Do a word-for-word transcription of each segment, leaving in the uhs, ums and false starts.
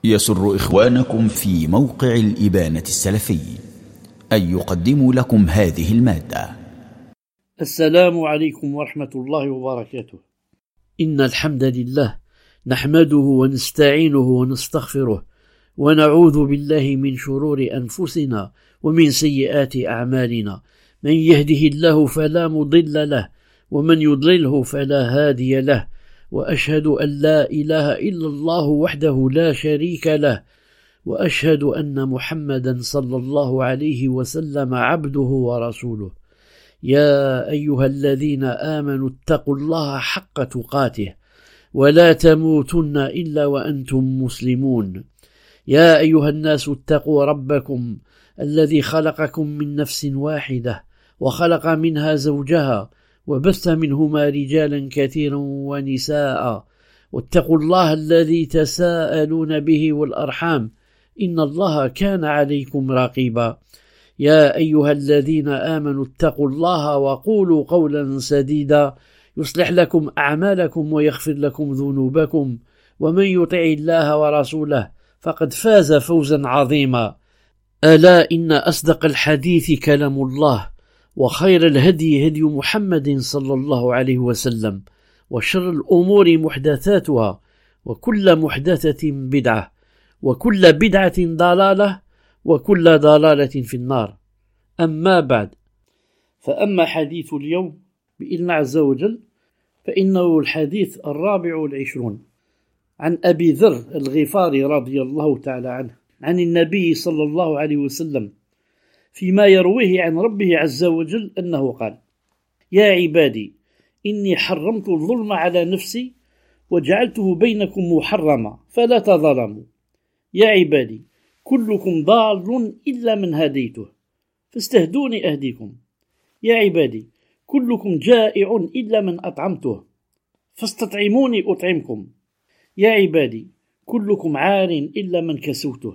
يسر إخوانكم في موقع الإبانة السلفي أن يقدموا لكم هذه المادة. السلام عليكم ورحمة الله وبركاته. إن الحمد لله نحمده ونستعينه ونستغفره ونعوذ بالله من شرور أنفسنا ومن سيئات أعمالنا. من يهده الله فلا مضل له ومن يضلله فلا هادي له، وأشهد أن لا إله إلا الله وحده لا شريك له، وأشهد أن محمدا صلى الله عليه وسلم عبده ورسوله. يا أيها الذين آمنوا اتقوا الله حق تقاته ولا تموتن إلا وأنتم مسلمون. يا أيها الناس اتقوا ربكم الذي خلقكم من نفس واحدة وخلق منها زوجها وبث منهما رجالا كثيرا ونساء، واتقوا الله الذي تساءلون به والأرحام إن الله كان عليكم رقيبا. يا أيها الذين آمنوا اتقوا الله وقولوا قولا سديدا يصلح لكم أعمالكم ويغفر لكم ذنوبكم، ومن يطع الله ورسوله فقد فاز فوزا عظيما. ألا إن أصدق الحديث كلام الله، وخير الهدي هدي محمد صلى الله عليه وسلم، وشر الأمور محدثاتها، وكل محدثة بدعة، وكل بدعة ضلالة، وكل ضلالة في النار. أما بعد، فأما حديث اليوم بإذن الله عز وجل فإنه الحديث الرابع والعشرون عن أبي ذر الغفاري رضي الله تعالى عنه عن النبي صلى الله عليه وسلم فيما يرويه عن ربه عز وجل أنه قال: يا عبادي إني حرمت الظلم على نفسي وجعلته بينكم محرما فلا تظلموا. يا عبادي كلكم ضال إلا من هديته فاستهدوني أهديكم. يا عبادي كلكم جائع إلا من أطعمته فاستطعموني أطعمكم. يا عبادي كلكم عار إلا من كسوته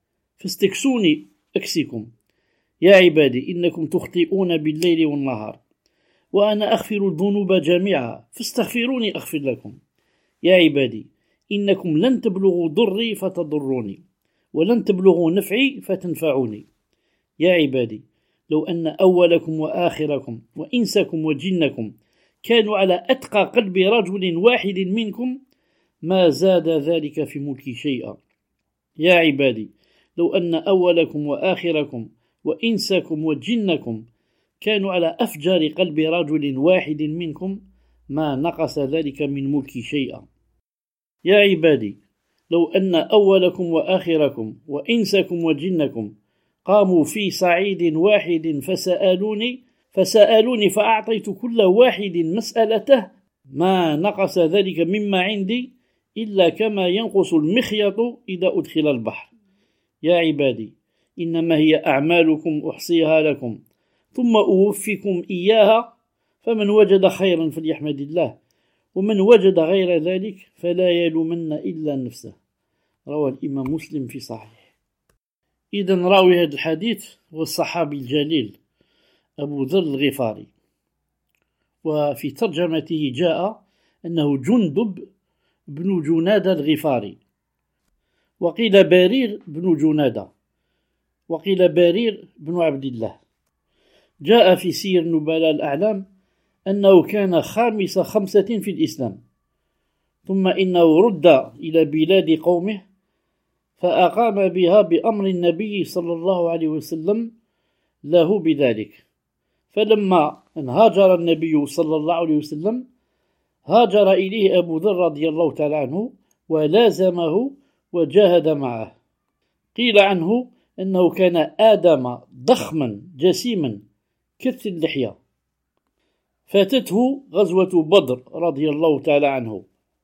فاستكسوني أكسكم. يا عبادي إنكم تخطئون بالليل والنهار وأنا أغفر الذنوب جميعا فاستغفروني أغفر لكم. يا عبادي إنكم لن تبلغوا ضري فتضروني ولن تبلغوا نفعي فتنفعوني. يا عبادي لو أن أولكم وآخركم وإنسكم وجنكم كانوا على أتقى قلب رجل واحد منكم ما زاد ذلك في ملكي شيئا. يا عبادي لو أن أولكم وآخركم وإنسكم وجنكم كانوا على أفجار قلب رجل واحد منكم ما نقص ذلك من ملكي شيئا. يا عبادي لو أن أولكم وآخركم وإنسكم وجنكم قاموا في صعيد واحد فسألوني فسألوني فأعطيت كل واحد مسألته ما نقص ذلك مما عندي إلا كما ينقص المخيط إذا أدخل البحر. يا عبادي إنما هي أعمالكم أحصيها لكم ثم أوفيكم إياها، فمن وجد خيرا فليحمد الله ومن وجد غير ذلك فلا يلومن إلا نفسه. روى الإمام مسلم في صحيح. إذن راوي هذا الحديث هو الصحابي الجليل أبو ذر الغفاري، وفي ترجمته جاء أنه جندب بن جنادة الغفاري، وقيل بارير بن جنادة، وقيل بارير بن عبد الله. جاء في سير نبلاء الأعلام أنه كان خامس خمسة في الإسلام، ثم إنه رد إلى بلاد قومه فأقام بها بأمر النبي صلى الله عليه وسلم له بذلك. فلما هاجر النبي صلى الله عليه وسلم هاجر إليه أبو ذر رضي الله تعالى عنه ولازمه وجاهد معه. قيل عنه أنه كان آدم ضخما جسيما كث اللحية. فاتته غزوة بدر رضي الله تعالى عنه،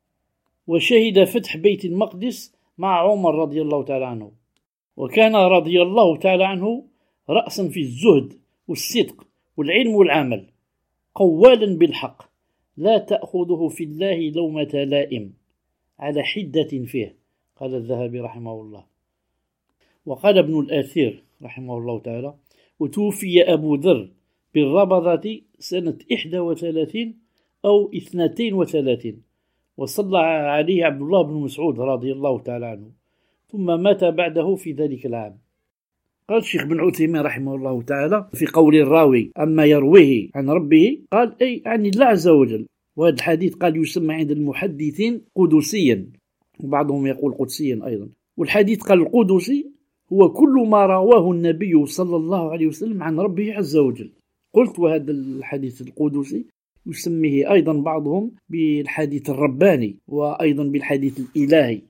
وشهد فتح بيت المقدس مع عمر رضي الله تعالى عنه، وكان رضي الله تعالى عنه رأسا في الزهد والصدق والعلم والعمل، قوالا بالحق لا تأخذه في الله لومة لائم، على حدة فيه. قال الذهبي رحمه الله. وقال ابن الأثير رحمه الله تعالى: وتوفي أبو ذر بالربضة سنة إحدى وثلاثين أو اثنتين وثلاثين، وصلى عليه عبد الله بن مسعود رضي الله تعالى عنه. ثم مات بعده في ذلك العام. قال الشيخ بن عثيمين رحمه الله تعالى في قول الراوي أما يرويه عن ربه، قال أي عن الله عز وجل. وهذا الحديث قال يسمى عند المحدثين قدسيا، وبعضهم يقول قدسيا أيضا. والحديث قال القدسي هو كل ما رواه النبي صلى الله عليه وسلم عن ربه عز وجل. قلت وهذا الحديث القدسي يسميه أيضا بعضهم بالحديث الرباني وأيضا بالحديث الإلهي.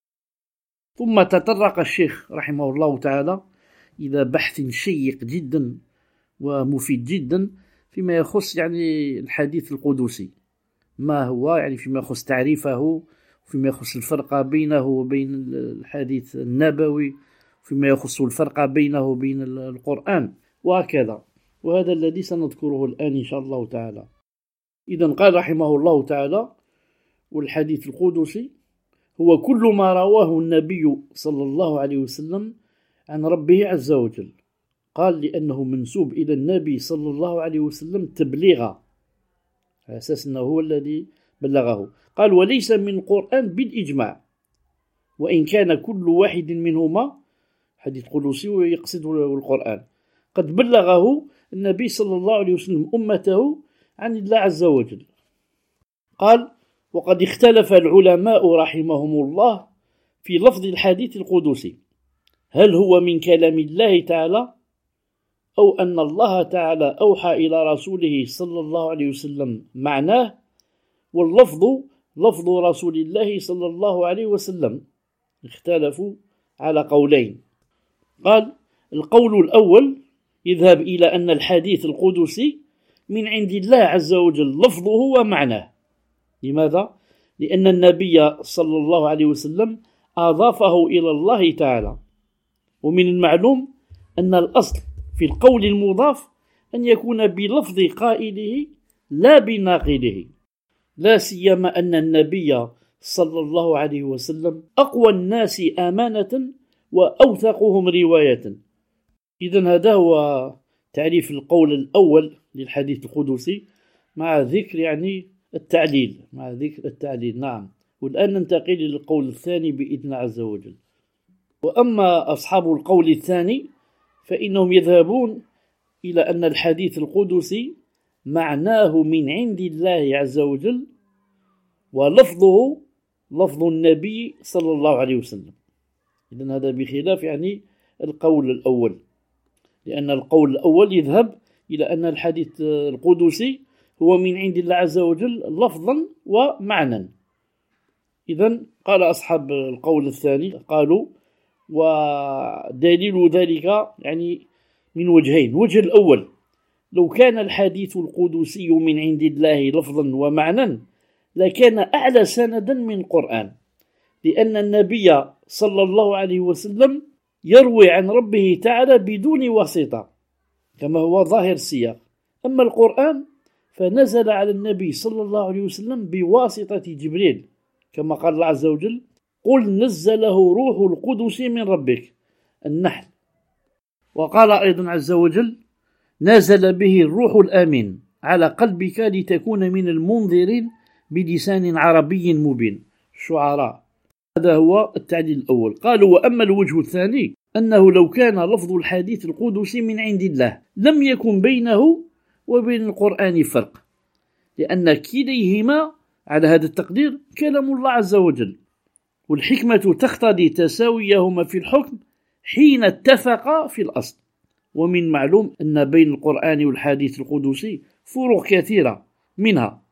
ثم تطرق الشيخ رحمه الله تعالى إلى بحث شيق جدا ومفيد جدا فيما يخص يعني الحديث القدسي، ما هو يعني فيما يخص تعريفه، فيما يخص الفرق بينه وبين الحديث النبوي، فيما يخص الفرق بينه وبين القرآن وهكذا. وهذا الذي سنذكره الآن إن شاء الله تعالى. إذن قال رحمه الله تعالى: والحديث القدسي هو كل ما رواه النبي صلى الله عليه وسلم عن ربه عز وجل. قال لأنه منسوب إلى النبي صلى الله عليه وسلم تبليغا، على أساس أنه هو الذي بلغه. قال: وليس من القرآن بالإجماع، وإن كان كل واحد منهما حديث قدسي ويقصد القرآن قد بلغه النبي صلى الله عليه وسلم أمته عن الله عز وجل. قال: وقد اختلف العلماء رحمهم الله في لفظ الحديث القدسي، هل هو من كلام الله تعالى أو أن الله تعالى أوحى إلى رسوله صلى الله عليه وسلم معناه، واللفظ لفظ رسول الله صلى الله عليه وسلم. اختلفوا على قولين. قال: القول الأول يذهب إلى أن الحديث القدسي من عند الله عز وجل لفظه ومعناه. لماذا؟ لأن النبي صلى الله عليه وسلم أضافه إلى الله تعالى، ومن المعلوم أن الأصل في القول المضاف أن يكون بلفظ قائله لا بناقله، لا سيما أن النبي صلى الله عليه وسلم أقوى الناس أمانة وأوثقهم رواية. إذن هذا هو تعريف القول الأول للحديث القدسي، مع ذكر يعني التعليل مع ذكر التعليل نعم. والآن ننتقل للقول الثاني بإذن الله عز وجل. وأما أصحاب القول الثاني فإنهم يذهبون إلى أن الحديث القدسي معناه من عند الله عز وجل، ولفظه لفظ النبي صلى الله عليه وسلم. إذن هذا بخلاف يعني القول الأول، لأن القول الأول يذهب إلى أن الحديث القدسي هو من عند الله عز وجل لفظا ومعنى. إذن قال أصحاب القول الثاني قالوا: ودليل ذلك يعني من وجهين. وجه الأول: لو كان الحديث القدسي من عند الله لفظا ومعنى لكان أعلى سندا من القرآن، لأن النبي صلى الله عليه وسلم يروي عن ربه تعالى بدون واسطة كما هو ظاهر السياق. أما القرآن فنزل على النبي صلى الله عليه وسلم بواسطة جبريل، كما قال الله عز وجل: قل نزله روح القدس من ربك، النحل. وقال أيضا عز وجل: نزل به الروح الأمين على قلبك لتكون من المنذرين بلسان عربي مبين، الشعراء. هذا هو التعليل الأول. قالوا: وأما الوجه الثاني أنه لو كان لفظ الحديث القدسي من عند الله لم يكن بينه وبين القرآن فرق، لأن كليهما على هذا التقدير كلام الله عز وجل، والحكمة تقتضي تساويهما في الحكم حين اتفقا في الأصل. ومن معلوم أن بين القرآن والحديث القدسي فروق كثيرة منها.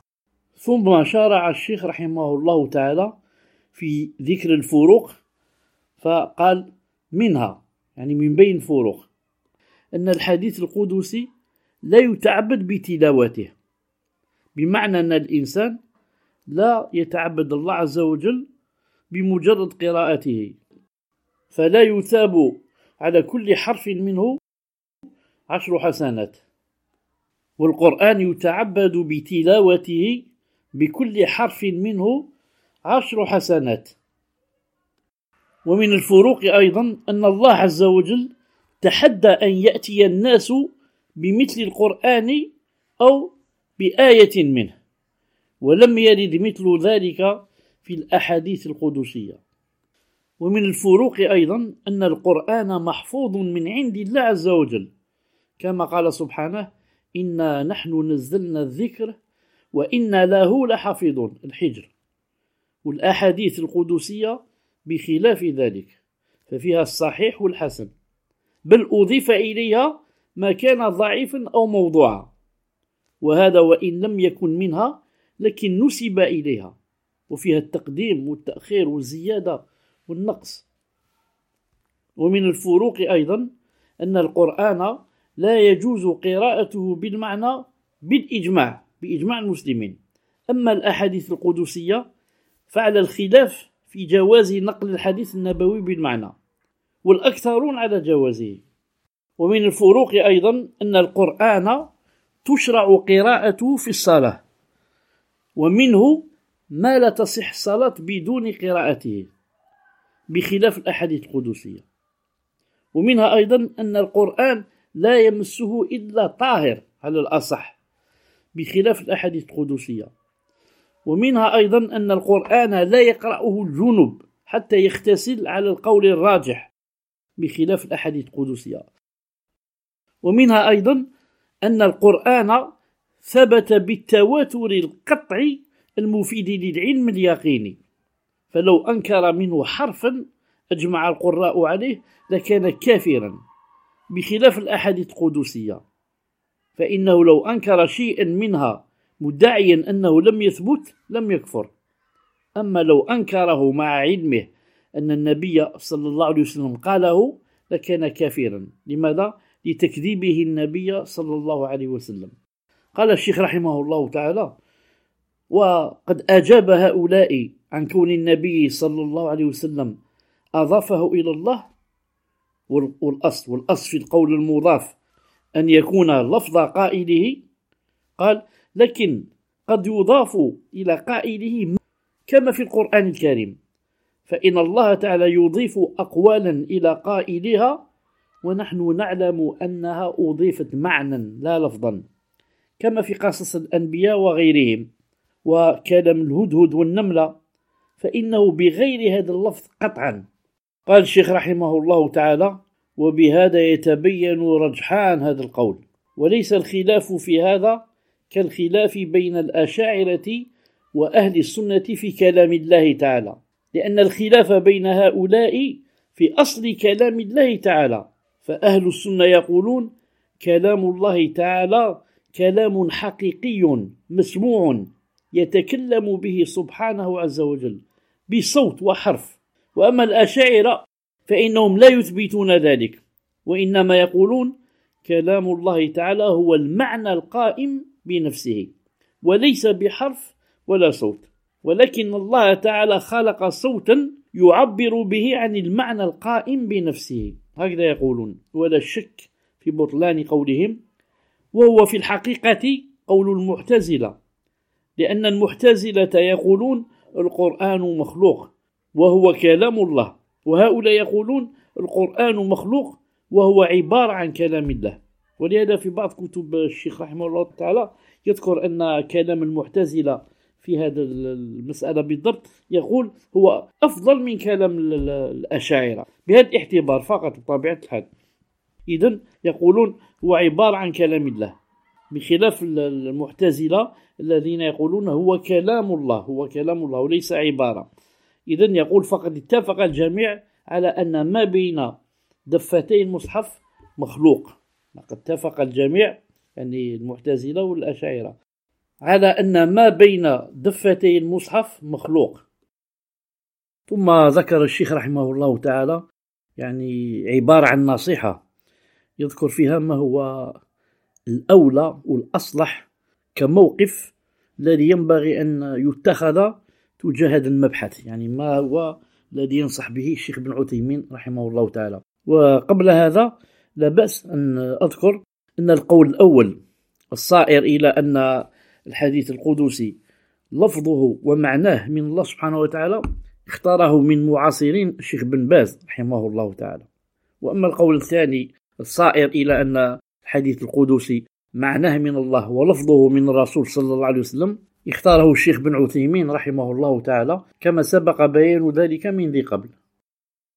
ثم شرع الشيخ رحمه الله تعالى في ذكر الفروق، فقال: منها يعني من بين فروق أن الحديث القدسي لا يتعبد بتلاوته، بمعنى أن الإنسان لا يتعبد الله عز وجل بمجرد قراءته، فلا يثاب على كل حرف منه عشر حسنات، والقرآن يتعبد بتلاوته بكل حرف منه عشر حسنات. ومن الفروق أيضا أن الله عز وجل تحدى أن يأتي الناس بمثل القرآن أو بآية منه، ولم يرد مثل ذلك في الأحاديث القدسية. ومن الفروق أيضا أن القرآن محفوظ من عند الله عز وجل، كما قال سبحانه: إنا نحن نزلنا الذكر وإنا له لحافظون، الحجر. والأحاديث القدسية بخلاف ذلك، ففيها الصحيح والحسن، بل أضيف إليها ما كان ضعيفا أو موضوعا، وهذا وإن لم يكن منها لكن نسب إليها، وفيها التقديم والتأخير والزيادة والنقص. ومن الفروق أيضا أن القرآن لا يجوز قراءته بالمعنى بالإجماع بإجماع المسلمين. أما الأحاديث القدسية فعلى الخلاف في جواز نقل الحديث النبوي بالمعنى، والأكثرون على جوازه. ومن الفروق أيضا أن القرآن تشرع قراءته في الصلاة، ومنه ما لا تصح الصلاة بدون قراءته بخلاف الأحاديث القدسية. ومنها أيضا أن القرآن لا يمسه إلا طاهر على الأصح بخلاف الأحاديث القدسية. ومنها أيضا أن القرآن لا يقرأه الجنب حتى يغتسل على القول الراجح بخلاف الأحاديث القدسية. ومنها أيضا أن القرآن ثبت بالتواتر القطعي المفيد للعلم اليقيني، فلو أنكر منه حرفا أجمع القراء عليه لكان كافرا، بخلاف الأحاديث القدسية، فإنه لو أنكر شيئا منها مدعيا أنه لم يثبت لم يكفر. أما لو أنكره مع علمه أن النبي صلى الله عليه وسلم قاله لكان كافرا. لماذا؟ لتكذيبه النبي صلى الله عليه وسلم. قال الشيخ رحمه الله تعالى: وقد أجاب هؤلاء عن كون النبي صلى الله عليه وسلم أضافه إلى الله، والأصل والأصل في القول المضاف أن يكون لفظ قائله. قال: لكن قد يضاف إلى قائله كما في القرآن الكريم، فإن الله تعالى يضيف أقوالا إلى قائلها ونحن نعلم أنها أضيفت معنى لا لفظا، كما في قصص الأنبياء وغيرهم، وكلام الهدهد والنملة، فإنه بغير هذا اللفظ قطعا. قال الشيخ رحمه الله تعالى: وبهذا يتبين رجحان هذا القول، وليس الخلاف في هذا كالخلاف بين الأشاعرة وأهل السنة في كلام الله تعالى، لأن الخلاف بين هؤلاء في أصل كلام الله تعالى، فأهل السنة يقولون كلام الله تعالى كلام حقيقي مسموع يتكلم به سبحانه عز وجل بصوت وحرف. وأما الأشاعرة فإنهم لا يثبتون ذلك، وإنما يقولون كلام الله تعالى هو المعنى القائم بنفسه، وليس بحرف ولا صوت، ولكن الله تعالى خلق صوتا يعبر به عن المعنى القائم بنفسه، هكذا يقولون، ولا شك في بطلان قولهم. وهو في الحقيقة قول المعتزلة، لأن المعتزلة يقولون القرآن مخلوق وهو كلام الله، وهؤلاء يقولون القرآن مخلوق وهو عبارة عن كلام الله. ولهذا في بعض كتب الشيخ رحمه الله تعالى يذكر أن كلام المعتزلة في هذا المسألة بالضبط يقول هو أفضل من كلام الأشاعرة بهذا الاعتبار فقط بطبيعة الحال. إذن يقولون هو عبارة عن كلام الله، بخلاف المعتزلة الذين يقولون هو كلام الله، هو كلام الله وليس عبارة. إذن يقول فقد اتفق الجميع على أن ما بين دفتي المصحف مخلوق، لقد اتفق الجميع يعني المعتزلة والأشاعرة على أن ما بين دفتي المصحف مخلوق. ثم ذكر الشيخ رحمه الله تعالى يعني عبارة عن نصيحة يذكر فيها ما هو الأولى والأصلح كموقف الذي ينبغي أن يتخذ تجاه هذا المبحث، يعني ما هو الذي ينصح به الشيخ بن عثيمين رحمه الله تعالى. وقبل هذا لا بأس أن أذكر أن القول الأول الصائر إلى أن الحديث القدسي لفظه ومعناه من الله سبحانه وتعالى اختاره من معاصرين الشيخ بن باز رحمه الله تعالى. وأما القول الثاني الصائر إلى أن الحديث القدسي معناه من الله ولفظه من الرسول صلى الله عليه وسلم اختاره الشيخ بن عثيمين رحمه الله تعالى، كما سبق بيان ذلك من ذي قبل.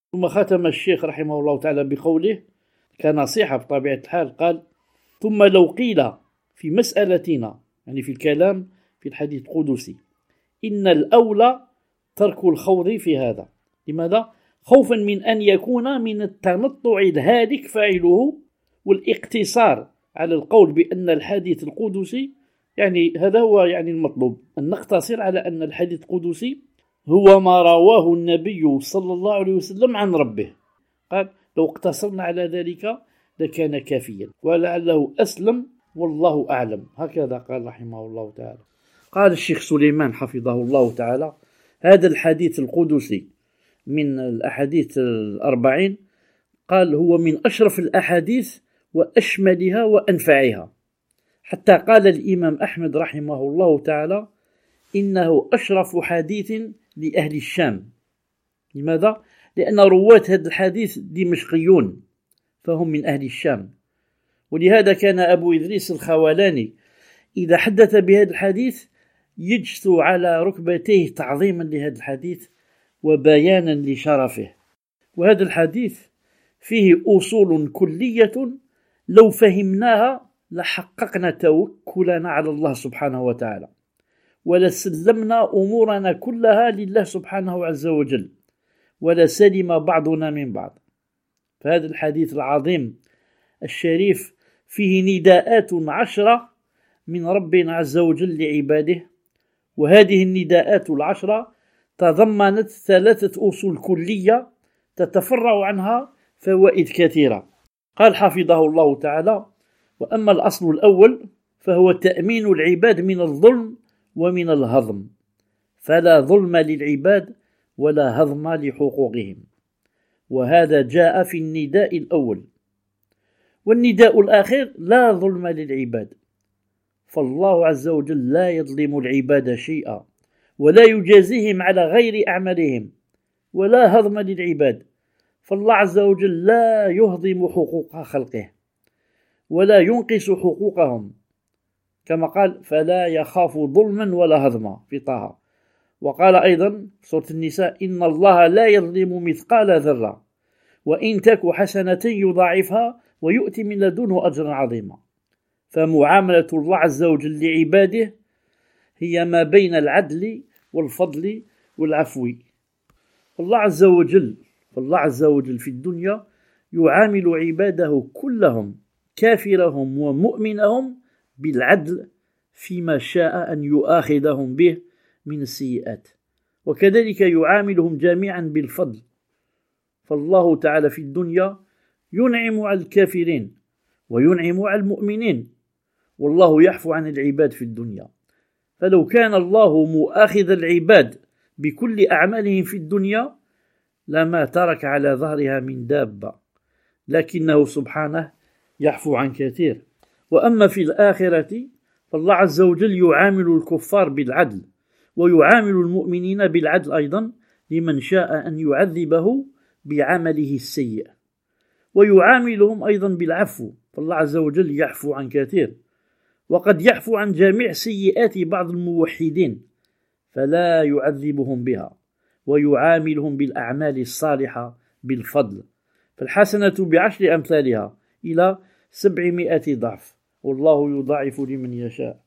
ثم ختم الشيخ رحمه الله تعالى بقوله كنصيحة بطبيعة الحال، قال: ثم لو قيل في مسألتنا، يعني في الكلام في الحديث القدسي، إن الأولى ترك الخوض في هذا. لماذا؟ خوفا من أن يكون من التنطع الهالك فاعله، والاقتصار على القول بأن الحديث القدسي، يعني هذا هو يعني المطلوب، أن نقتصر على أن الحديث القدسي هو ما رواه النبي صلى الله عليه وسلم عن ربه. قال: لو اقتصرنا على ذلك لكان كافيا، ولعله أسلم والله أعلم. هكذا قال رحمه الله تعالى. قال الشيخ سليمان حفظه الله تعالى: هذا الحديث القدسي من الأحاديث الأربعين، قال هو من أشرف الأحاديث وأشملها وأنفعها، حتى قال الإمام أحمد رحمه الله تعالى: إنه أشرف حديث لأهل الشام. لماذا؟ لأن رواة هذا الحديث دمشقيون، فهم من أهل الشام. ولهذا كان أبو إدريس الخولاني إذا حدث بهذا الحديث يجثو على ركبتيه تعظيما لهذا الحديث وبيانا لشرفه. وهذا الحديث فيه أصول كلية لو فهمناها لحققنا توكلنا على الله سبحانه وتعالى، ولسلمنا أمورنا كلها لله سبحانه عز وجل، ولسلم بعضنا من بعض. فهذا الحديث العظيم الشريف فيه نداءات عشرة من ربنا عز وجل لعباده، وهذه النداءات العشرة تضمنت ثلاثة أصول كلية تتفرع عنها فوائد كثيرة. قال حفظه الله تعالى: وأما الأصل الأول فهو تأمين العباد من الظلم ومن الهضم، فلا ظلم للعباد ولا هضم لحقوقهم، وهذا جاء في النداء الأول. والنداء الآخر: لا ظلم للعباد، فالله عز وجل لا يظلم العباد شيئا، ولا يجازيهم على غير أعمالهم، ولا هضم للعباد، فالله عز وجل لا يهضم حقوق خلقه ولا ينقص حقوقهم، كما قال: فلا يخاف ظلما ولا هضما في طه. وقال أيضا في سورة النساء: إن الله لا يظلم مثقال ذرة وإن تك حسنة يضاعفها ويؤتي من لدنه أجرا عظيما. فمعاملة الله عز وجل لعباده هي ما بين العدل والفضل والعفو. فالله عز وجل فالله عز وجل في الدنيا يعامل عباده كلهم، كافرهم ومؤمنهم، بالعدل فيما شاء أن يؤاخذهم به من السيئات، وكذلك يعاملهم جميعا بالفضل. فالله تعالى في الدنيا ينعم على الكافرين وينعم على المؤمنين، والله يعفو عن العباد في الدنيا. فلو كان الله مؤاخذ العباد بكل أعمالهم في الدنيا لما ترك على ظهرها من دابة، لكنه سبحانه يعفو عن كثير. وأما في الآخرة فالله عز وجل يعامل الكفار بالعدل، ويعامل المؤمنين بالعدل أيضا لمن شاء أن يعذبه بعمله السيء، ويعاملهم أيضا بالعفو، فالله عز وجل يعفو عن كثير، وقد يعفو عن جميع سيئات بعض الموحدين فلا يعذبهم بها، ويعاملهم بالأعمال الصالحة بالفضل، فالحسنة بعشر أمثالها إلى سبعمائة ضعف، والله يضاعف لمن يشاء.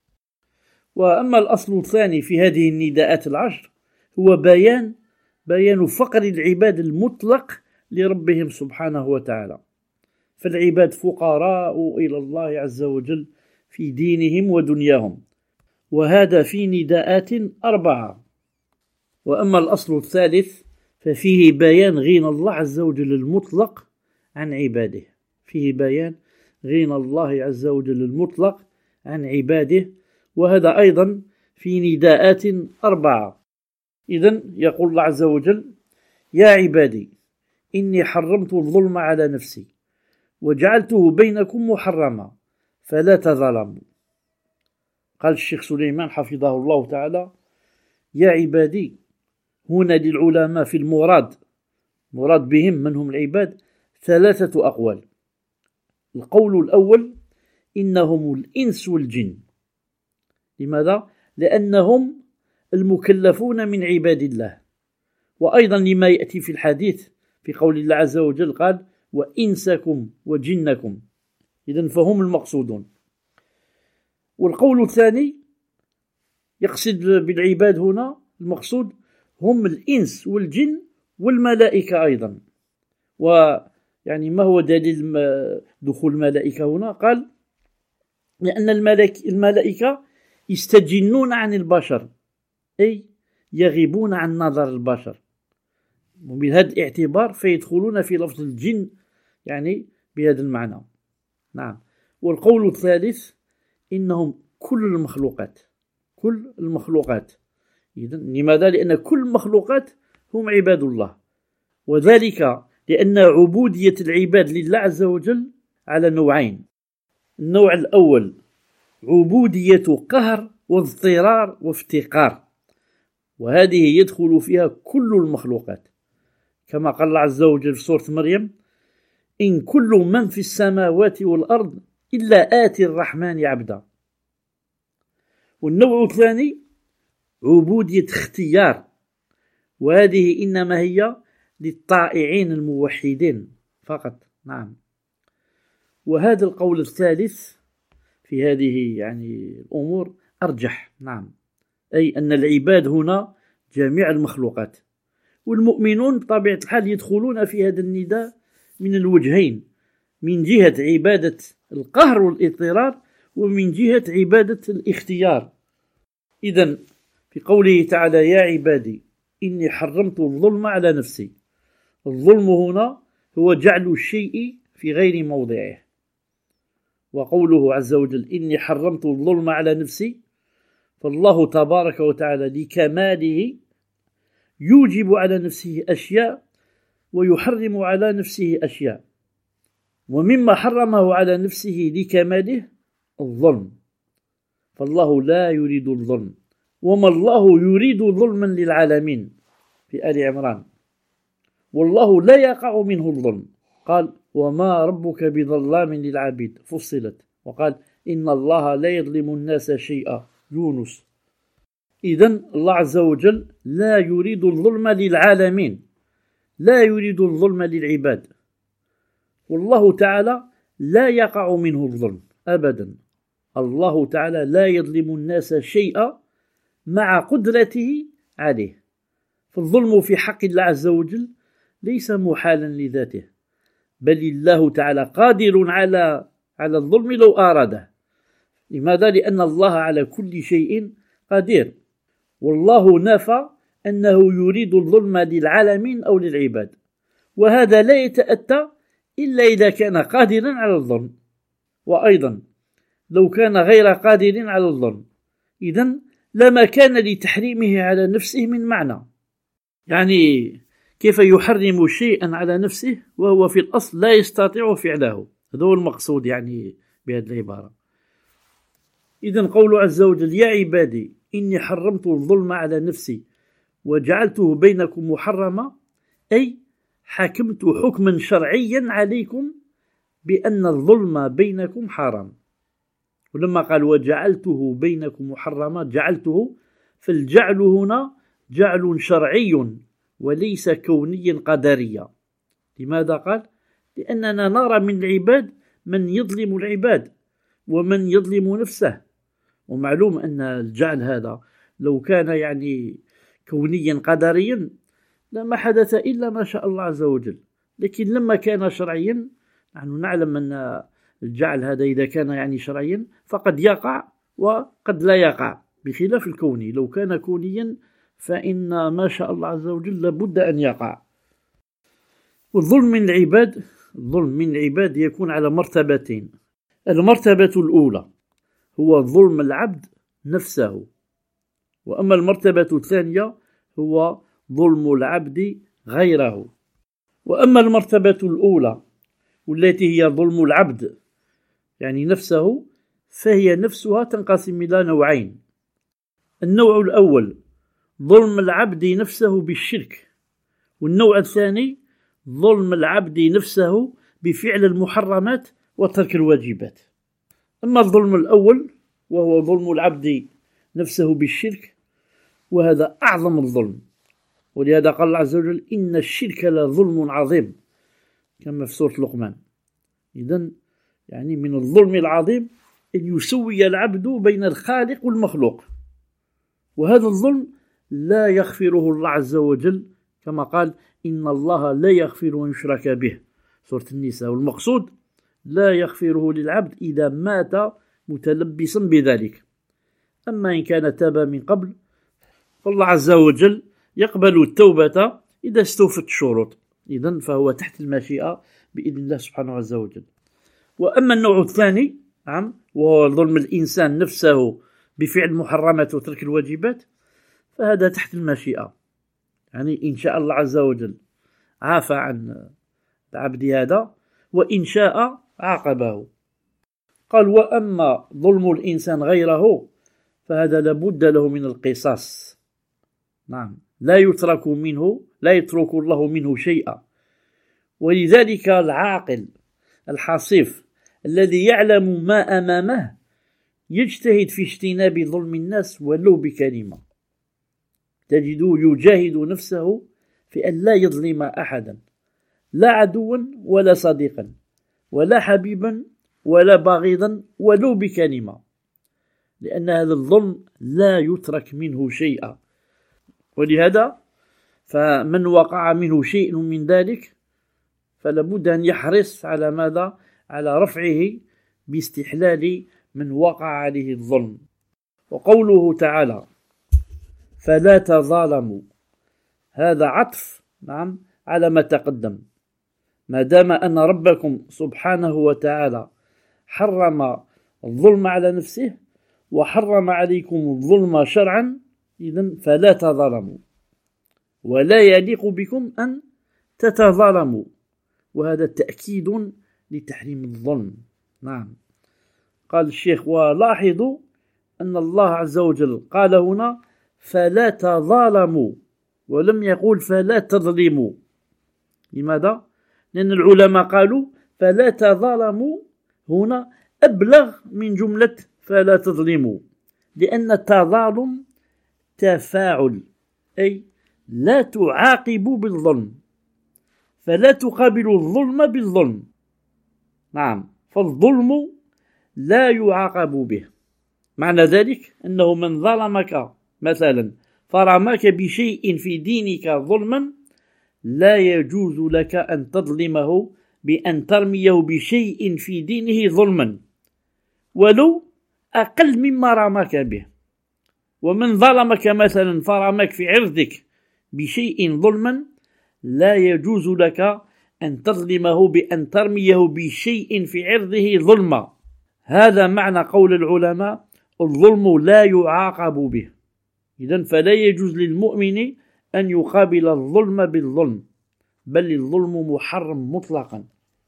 وأما الأصل الثاني في هذه النداءات العشر هو بيان بيان فقر العباد المطلق لربهم سبحانه وتعالى، فالعباد فقراء إلى الله عز وجل في دينهم ودنياهم، وهذا في نداءات أربعة. وأما الأصل الثالث ففيه بيان غنى الله عز وجل المطلق عن عباده، فيه بيان غنى الله عز وجل المطلق عن عباده، وهذا أيضا في نداءات أربعة. إذن يقول الله عز وجل: يا عبادي إني حرمت الظلم على نفسي وجعلته بينكم محرما فلا تظلموا. قال الشيخ سليمان حفظه الله تعالى: يا عبادي هنا للعلماء في المراد مراد بهم من هم العباد ثلاثة أقوال. القول الأول: إنهم الإنس والجن. لماذا؟ لأنهم المكلفون من عباد الله، وأيضا لما يأتي في الحديث في قول الله عز وجل قال وإنسكم وجنكم، إذن فهم المقصودون. والقول الثاني يقصد بالعباد هنا المقصود هم الإنس والجن والملائكة أيضا. ويعني ما هو دليل دخول الملائكة هنا؟ قال لأن الملائكة يستجنون عن البشر، أي يغيبون عن نظر البشر، ومن هذا الاعتبار فيدخلون في لفظ الجن يعني بهذا المعنى. نعم. والقول الثالث إنهم كل المخلوقات، كل المخلوقات. إذن لماذا؟ لأن كل المخلوقات هم عباد الله، وذلك لأن عبودية العباد لله عز وجل على نوعين. النوع الأول عبودية قهر واضطرار وافتقار، وهذه يدخل فيها كل المخلوقات، كما قال الله عز وجل في سورة مريم إن كل من في السماوات والأرض إلا آتي الرحمن عبدا. والنوع الثاني عبودية اختيار، وهذه إنما هي للطائعين الموحدين فقط. نعم. وهذا القول الثالث في هذه يعني الأمور أرجح. نعم. أي أن العباد هنا جميع المخلوقات، والمؤمنون بطبيعة الحال يدخلون في هذا النداء من الوجهين، من جهة عبادة القهر والاضطرار، ومن جهة عبادة الاختيار. إذن في قوله تعالى يا عبادي إني حرمت الظلم على نفسي، الظلم هنا هو جعل الشيء في غير موضعه. وقوله عز وجل إني حرمت الظلم على نفسي، فالله تبارك وتعالى لكماله يوجب على نفسه أشياء ويحرم على نفسه أشياء، ومما حرمه على نفسه لكماله الظلم، فالله لا يريد الظلم، وما الله يريد ظلما للعالمين في آل عمران، والله لا يقع منه الظلم. قال وما ربك بظلام للعبيد فصلت، وقال إن الله لا يظلم الناس شيئا يونس. إذن الله عز وجل لا يريد الظلم للعالمين، لا يريد الظلم للعباد، والله تعالى لا يقع منه الظلم أبدا. الله تعالى لا يظلم الناس شيئا مع قدرته عليه، فالظلم في حق الله عز وجل ليس محالا لذاته، بل الله تعالى قادر على على الظلم لو أراده. لماذا؟ لأن الله على كل شيء قدير، والله نفى أنه يريد الظلم للعالمين أو للعباد، وهذا لا يتأتى إلا إذا كان قادرا على الظلم. وأيضا لو كان غير قادر على الظلم إذن لما كان لتحريمه على نفسه من معنى. يعني كيف يحرم شيئا على نفسه وهو في الأصل لا يستطيع فعله؟ هذا هو المقصود يعني بهذه العبارة. إذن قول عز وجل يا عبادي إني حرمت الظلم على نفسي وجعلته بينكم محرما، أي حكمت حكما شرعيا عليكم بأن الظلم بينكم حرام. ولما قال وجعلته بينكم محرما جعلته، فالجعل هنا جعل شرعي وليس كونيا قدريا. لماذا قال؟ لأننا نرى من العباد من يظلم العباد ومن يظلم نفسه، ومعلوم أن الجعل هذا لو كان يعني كونيا قدريا لما حدث إلا ما شاء الله عز وجل، لكن لما كان شرعيا نحن نعلم أن الجعل هذا إذا كان يعني شرعيا فقد يقع وقد لا يقع، بخلاف الكوني. لو كان كونيا فإن ما شاء الله عز وجل لابد أن يقع. والظلم من العباد، الظلم من العباد يكون على مرتبتين. المرتبة الأولى هو ظلم العبد نفسه، وأما المرتبة الثانية هو ظلم العبد غيره. وأما المرتبة الأولى والتي هي ظلم العبد يعني نفسه، فهي نفسها تنقسم إلى نوعين. النوع الأول ظلم العبد نفسه بالشرك، والنوع الثاني ظلم العبد نفسه بفعل المحرمات وترك الواجبات. أما الظلم الأول وهو ظلم العبد نفسه بالشرك، وهذا أعظم الظلم، ولهذا قال الله عز وجل إن الشرك لظلم عظيم كما في سورة لقمان. إذن يعني من الظلم العظيم أن يسوي العبد بين الخالق والمخلوق، وهذا الظلم لا يغفره الله عز وجل كما قال إن الله لا يغفر أن يشرك به سورة النساء، والمقصود لا يغفره للعبد إذا مات متلبسا بذلك. أما إن كان تاب من قبل فالله عز وجل يقبل التوبة إذا استوفت الشروط، إذن فهو تحت المشيئة بإذن الله سبحانه عز وجل. وأما النوع الثاني نعم وهو ظلم الإنسان نفسه بفعل محرمات وترك الواجبات، فهذا تحت المشيئة، يعني إن شاء الله عز وجل عافى عن العبد هذا وإن شاء عاقبه. قال وأما ظلم الإنسان غيره فهذا لابد له من القصاص، نعم لا يترك منه لا يترك الله منه شيئا. ولذلك العاقل الحصيف الذي يعلم ما أمامه يجتهد في اجتناب ظلم الناس ولو بكلمة، تجده يجاهد نفسه في أن لا يظلم أحدا، لا عدوا ولا صديقا ولا حبيبا ولا باغضا ولو بكلمة، لأن هذا الظلم لا يترك منه شيئا. ولهذا فمن وقع منه شيء من ذلك فلابد أن يحرص على ماذا؟ على رفعه باستحلال من وقع عليه الظلم. وقوله تعالى فلا تظالموا، هذا عطف نعم على ما تقدم، ما دام أن ربكم سبحانه وتعالى حرم الظلم على نفسه وحرم عليكم الظلم شرعا، إذن فلا تظالموا، ولا يليق بكم أن تتظالموا، وهذا تأكيد لتحريم الظلم. نعم قال الشيخ ولاحظوا أن الله عز وجل قال هنا فلا تظالموا ولم يقول فلا تظلموا. لماذا؟ لأن العلماء قالوا فلا تظالموا هنا أبلغ من جملة فلا تظلموا، لأن التظالم تفاعل، أي لا تعاقب بالظلم، فلا تقابل الظلم بالظلم. نعم فالظلم لا يعاقب به. معنى ذلك أنه من ظلمك مثلا فرماك بشيء في دينك ظلما لا يجوز لك أن تظلمه بأن ترميه بشيء في دينه ظلما ولو أقل مما رماك به. ومن ظلمك مثلا فرماك في عرضك بشيء ظلما لا يجوز لك أن تظلمه بأن ترميه بشيء في عرضه ظلما. هذا معنى قول العلماء الظلم لا يعاقب به. إذن فلا يجوز للمؤمن أن يقابل الظلم بالظلم، بل الظلم محرم مطلقا.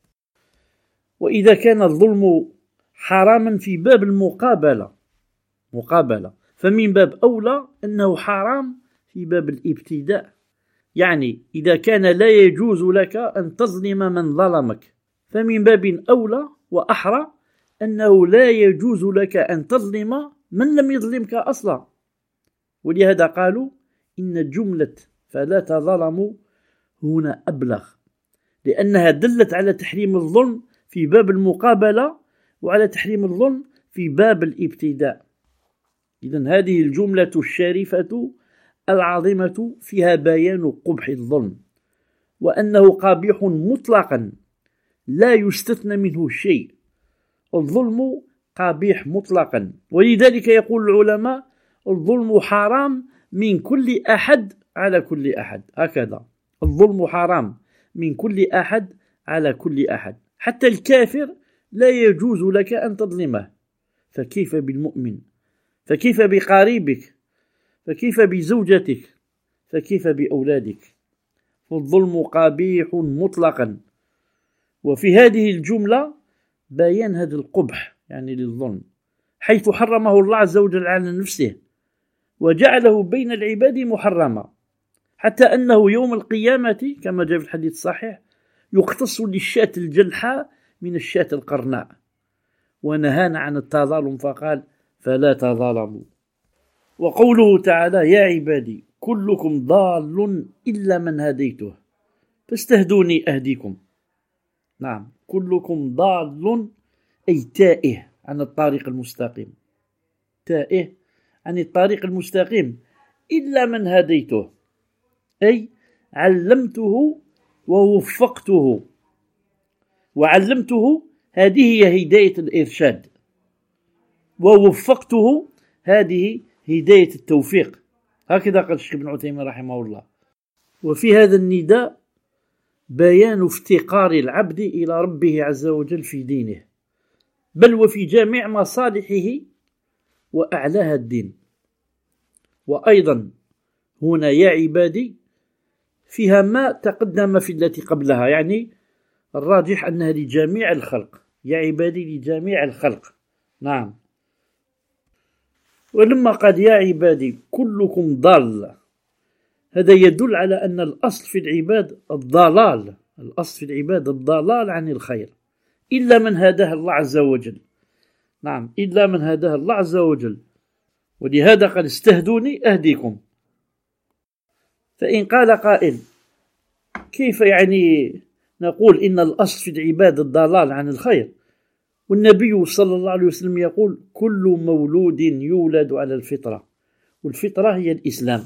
وإذا كان الظلم حراما في باب المقابلة مقابلة فمن باب أولى أنه حرام في باب الابتداء. يعني إذا كان لا يجوز لك أن تظلم من ظلمك فمن باب أولى وأحرى أنه لا يجوز لك أن تظلم من لم يظلمك أصلا. ولهذا قالوا إن جملة فلا تظلموا هنا أبلغ، لأنها دلت على تحريم الظلم في باب المقابلة وعلى تحريم الظلم في باب الابتداء. إذن هذه الجملة الشريفة العظيمة فيها بيان قبح الظلم، وأنه قبيح مطلقا لا يستثنى منه شيء. الظلم قبيح مطلقا، ولذلك يقول العلماء الظلم حرام من كل أحد على كل أحد. هكذا الظلم حرام من كل أحد على كل أحد، حتى الكافر لا يجوز لك أن تظلمه، فكيف بالمؤمن؟ فكيف بقريبك؟ فكيف بزوجتك؟ فكيف بأولادك؟ فالظلم قبيح مطلقا. وفي هذه الجملة بيان هذا القبح يعني للظلم، حيث حرمه الله عز وجل على نفسه وجعله بين العباد محرما، حتى أنه يوم القيامة كما جاء في الحديث الصحيح يقتص للشاة الجلحاء من الشاة القرناء. ونهانا عن التظالم فقال فلا تظالموا. وقوله تعالى يا عبادي كلكم ضال إلا من هديته فاستهدوني أهديكم. نعم، كلكم ضال أي تائه عن الطريق المستقيم، تائه عن الطريق المستقيم إلا من هديته، أي علمته ووفقته، وعلمته هذه هي هداية الإرشاد، ووفقته هذه هداية التوفيق. هكذا قال الشيخ ابن عثيمين رحمه الله. وفي هذا النداء بيان افتقار العبد إلى ربه عز وجل في دينه، بل وفي جميع مصالحه وأعلاها الدين. وأيضا هنا يا عبادي فيها ما تقدم في التي قبلها، يعني الراجح أنها لجميع الخلق، يا عبادي لجميع الخلق. نعم. ولما قال يا عبادي كلكم ضال، هذا يدل على أن الأصل في العباد الضلال، الأصل في العباد الضلال عن الخير، إلا من هداه الله عز وجل. نعم، إلا من هداه الله عز وجل. ولهذا قال استهدوني أهديكم. فإن قال قائل كيف يعني نقول إن الأصل في العباد الضلال عن الخير، والنبي صلى الله عليه وسلم يقول كل مولود يولد على الفطرة، والفطرة هي الإسلام.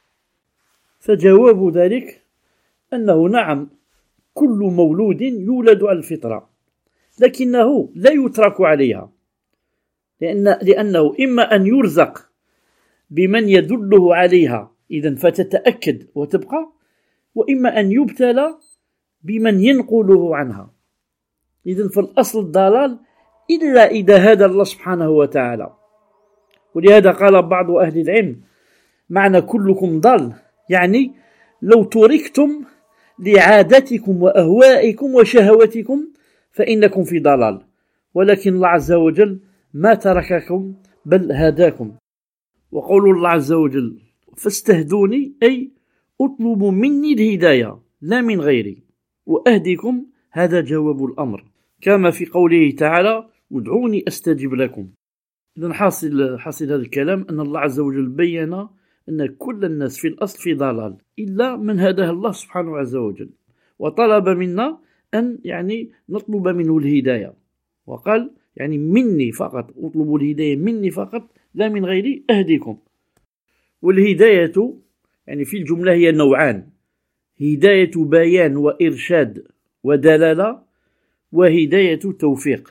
فجواب ذلك أنه نعم، كل مولود يولد على الفطرة، لكنه لا يترك عليها، لأن لأنه إما أن يرزق بمن يدله عليها إذن فتتأكد وتبقى، وإما أن يبتلى بمن ينقله عنها. إذن فالأصل الضلال إلا إذا هدى الله سبحانه وتعالى. ولهذا قال بعض أهل العلم معنى كلكم ضال يعني لو تركتم لعادتكم وأهوائكم وشهواتكم فإنكم في ضلال، ولكن الله عز وجل ما ترككم بل هداكم. وقول الله عز وجل فاستهدوني أي اطلبوا مني الهداية لا من غيري، وأهديكم هذا جواب الأمر، كما في قوله تعالى ادعوني أستجب لكم. إذن حاصل, حاصل هذا الكلام أن الله عز وجل بيّن أن كل الناس في الأصل في ضلال إلا من هداه الله سبحانه عز وجل، وطلب منا أن يعني نطلب منه الهداية، وقال يعني مني فقط، اطلبوا الهداية مني فقط لا من غيري أهديكم. والهداية يعني في الجملة هي نوعان: هداية بيان وإرشاد ودلالة، وهداية توفيق.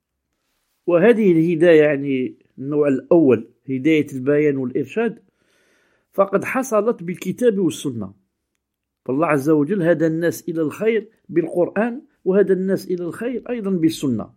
وهذه الهداية يعني النوع الأول هداية البيان والإرشاد فقد حصلت بالكتاب والسنة، فالله عز وجل هدى الناس إلى الخير بالقرآن، وهدى الناس إلى الخير أيضا بالسنة.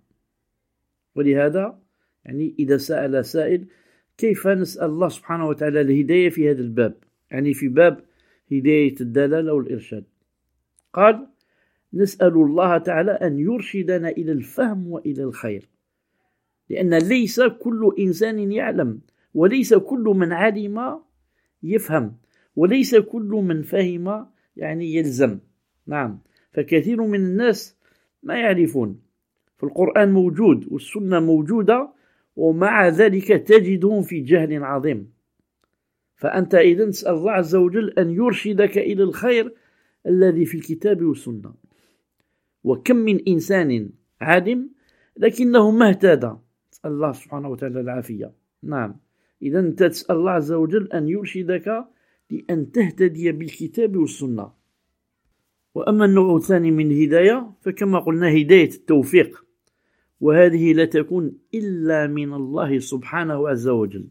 ولهذا يعني إذا سأل سائل كيف نسأل الله سبحانه وتعالى الهداية في هذا الباب، يعني في باب هداية الدلالة والإرشاد، قال نسأل الله تعالى أن يرشدنا إلى الفهم وإلى الخير، لأن ليس كل إنسان يعلم، وليس كل من علم يفهم، وليس كل من فهم يعني يلزم. نعم، فكثير من الناس ما يعرفون، فالقرآن موجود والسنة موجودة، ومع ذلك تجدهم في جهل عظيم. فأنت إذن تسأل الله عز وجل أن يرشدك إلى الخير الذي في الكتاب والسنة. وكم من إنسان عالم لكنه ما اهتدى، تسأل الله سبحانه وتعالى العافية. نعم، إذن أنت تسأل الله عز وجل أن يرشدك لأن تهتدي بالكتاب والسنة. وأما النوع الثاني من الهداية فكما قلنا هداية التوفيق، وهذه لا تكون إلا من الله سبحانه عز وجل،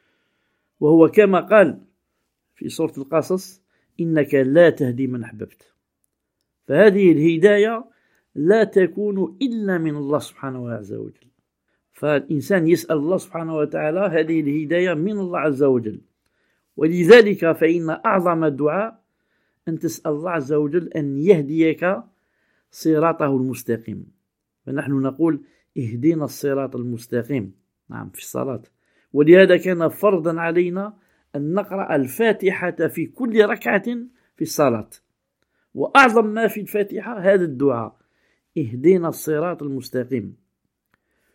وهو كما قال في سورة القصص إنك لا تهدي من أحببت. فهذه الهداية لا تكون إلا من الله سبحانه عز وجل، فالإنسان يسأل الله سبحانه وتعالى هذه الهداية من الله عز وجل. ولذلك فإن أعظم الدعاء أن تسأل الله عز وجل أن يهديك صراطه المستقيم. فنحن نقول اهدنا الصراط المستقيم، نعم، في الصلاة. ولهذا كان فرضا علينا أن نقرأ الفاتحة في كل ركعة في الصلاة، وأعظم ما في الفاتحة هذا الدعاء اهدنا الصراط المستقيم.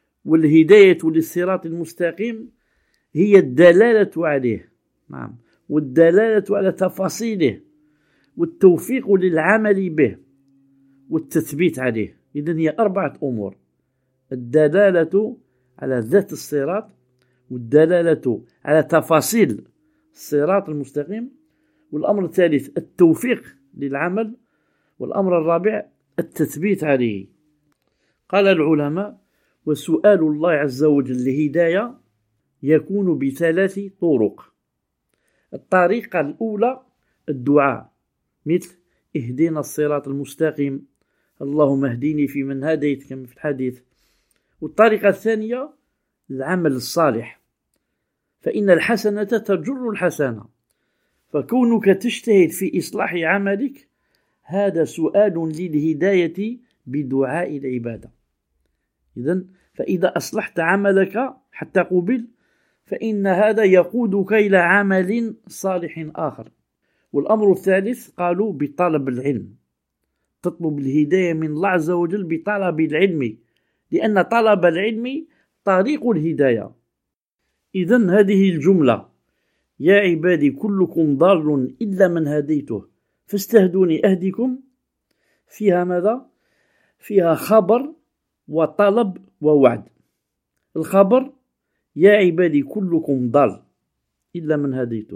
والهداية للصراط المستقيم هي الدلالة عليه، نعم، والدلالة على تفاصيله والتوفيق للعمل به والتثبيت عليه. إذن هي أربعة أمور: الدلالة على ذات الصراط، والدلالة على تفاصيل الصراط المستقيم، والأمر الثالث التوفيق للعمل، والأمر الرابع التثبيت عليه. قال العلماء: وسؤال الله عز وجل الهداية يكون بثلاث طرق. الطريقة الأولى الدعاء، مثل اهدنا الصراط المستقيم، اللهم اهديني فيمن هديت كما في الحديث. والطريقة الثانية العمل الصالح، فإن الحسنة تجر الحسنة، فكونك تجتهد في إصلاح عملك هذا سؤال للهداية بدعاء العبادة. إذن فإذا أصلحت عملك حتى قبل فإن هذا يقودك إلى عمل صالح آخر. والأمر الثالث قالوا بطلب العلم، تطلب الهداية من الله عز وجل بطلب العلم، لأن طلب العلم طريق الهداية. إذن هذه الجملة: يا عبادي كلكم ضال إلا من هديته فاستهدوني أهدكم، فيها ماذا؟ فيها خبر وطلب ووعد. الخبر: يا عبادي كلكم ضال إلا من هديته،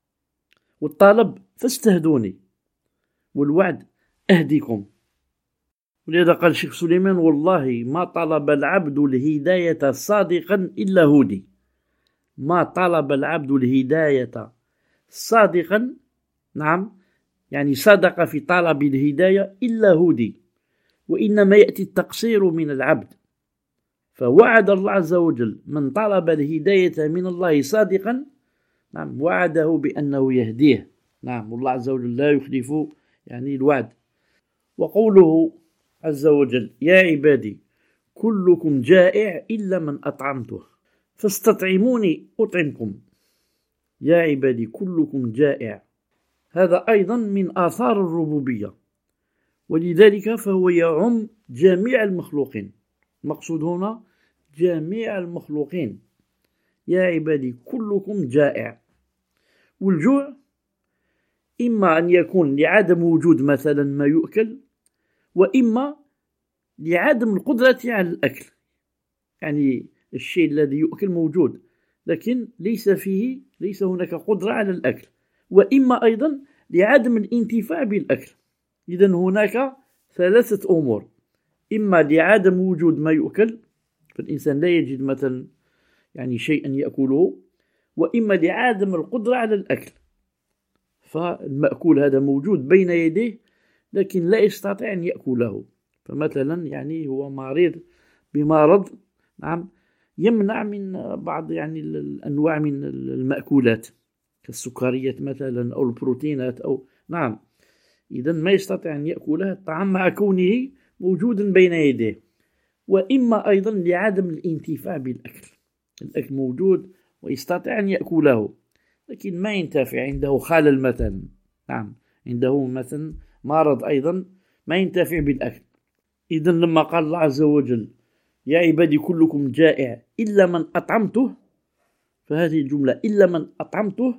والطلب: فاستهدوني، والوعد: أهديكم. ولذا قال الشيخ سليمان: والله ما طلب العبد الهداية صادقا إلا هدي. ما طلب العبد الهداية صادقا، نعم، يعني صدق في طلب الهداية، إلا هدي. وإنما يأتي التقصير من العبد، فوعد الله عز وجل من طلب الهداية من الله صادقا، نعم، وعده بأنه يهديه، نعم، والله عز وجل لا يخلف يعني الوعد. وقوله عز وجل: يا عبادي كلكم جائع إلا من أطعمته فاستطعموني أطعمكم. يا عبادي كلكم جائع، هذا أيضا من آثار الربوبية، ولذلك فهو يعم جميع المخلوقين. المقصود هنا جميع المخلوقين. يا عبادي كلكم جائع. والجوع إما أن يكون لعدم وجود مثلا ما يؤكل، وإما لعدم القدرة على الأكل، يعني الشيء الذي يؤكل موجود لكن ليس فيه ليس هناك قدرة على الأكل، وإما أيضا لعدم الانتفاع بالأكل. إذن هناك ثلاثة أمور: إما لعدم وجود ما يؤكل، فالإنسان لا يجد مثلا يعني شيئا يأكله، وإما لعدم القدرة على الأكل، فالمأكول هذا موجود بين يديه لكن لا يستطيع أن يأكله. فمثلا يعني هو مريض بمرض، نعم، يمنع من بعض يعني الأنواع من المأكولات كالسكريات مثلا أو البروتينات أو نعم، إذن ما يستطيع أن يأكلها الطعام مع كونه موجودا بين يديه. وإما أيضا لعدم الانتفاع بالأكل، الأكل موجود ويستطيع أن يأكله لكن ما ينتفع، عنده خلل مثلا، نعم، عنده مثلا مرض أيضا ما ينتفع بالأكل. إذن لما قال الله عز وجل: يا عبادي كلكم جائع إلا من أطعمته، فهذه الجملة إلا من أطعمته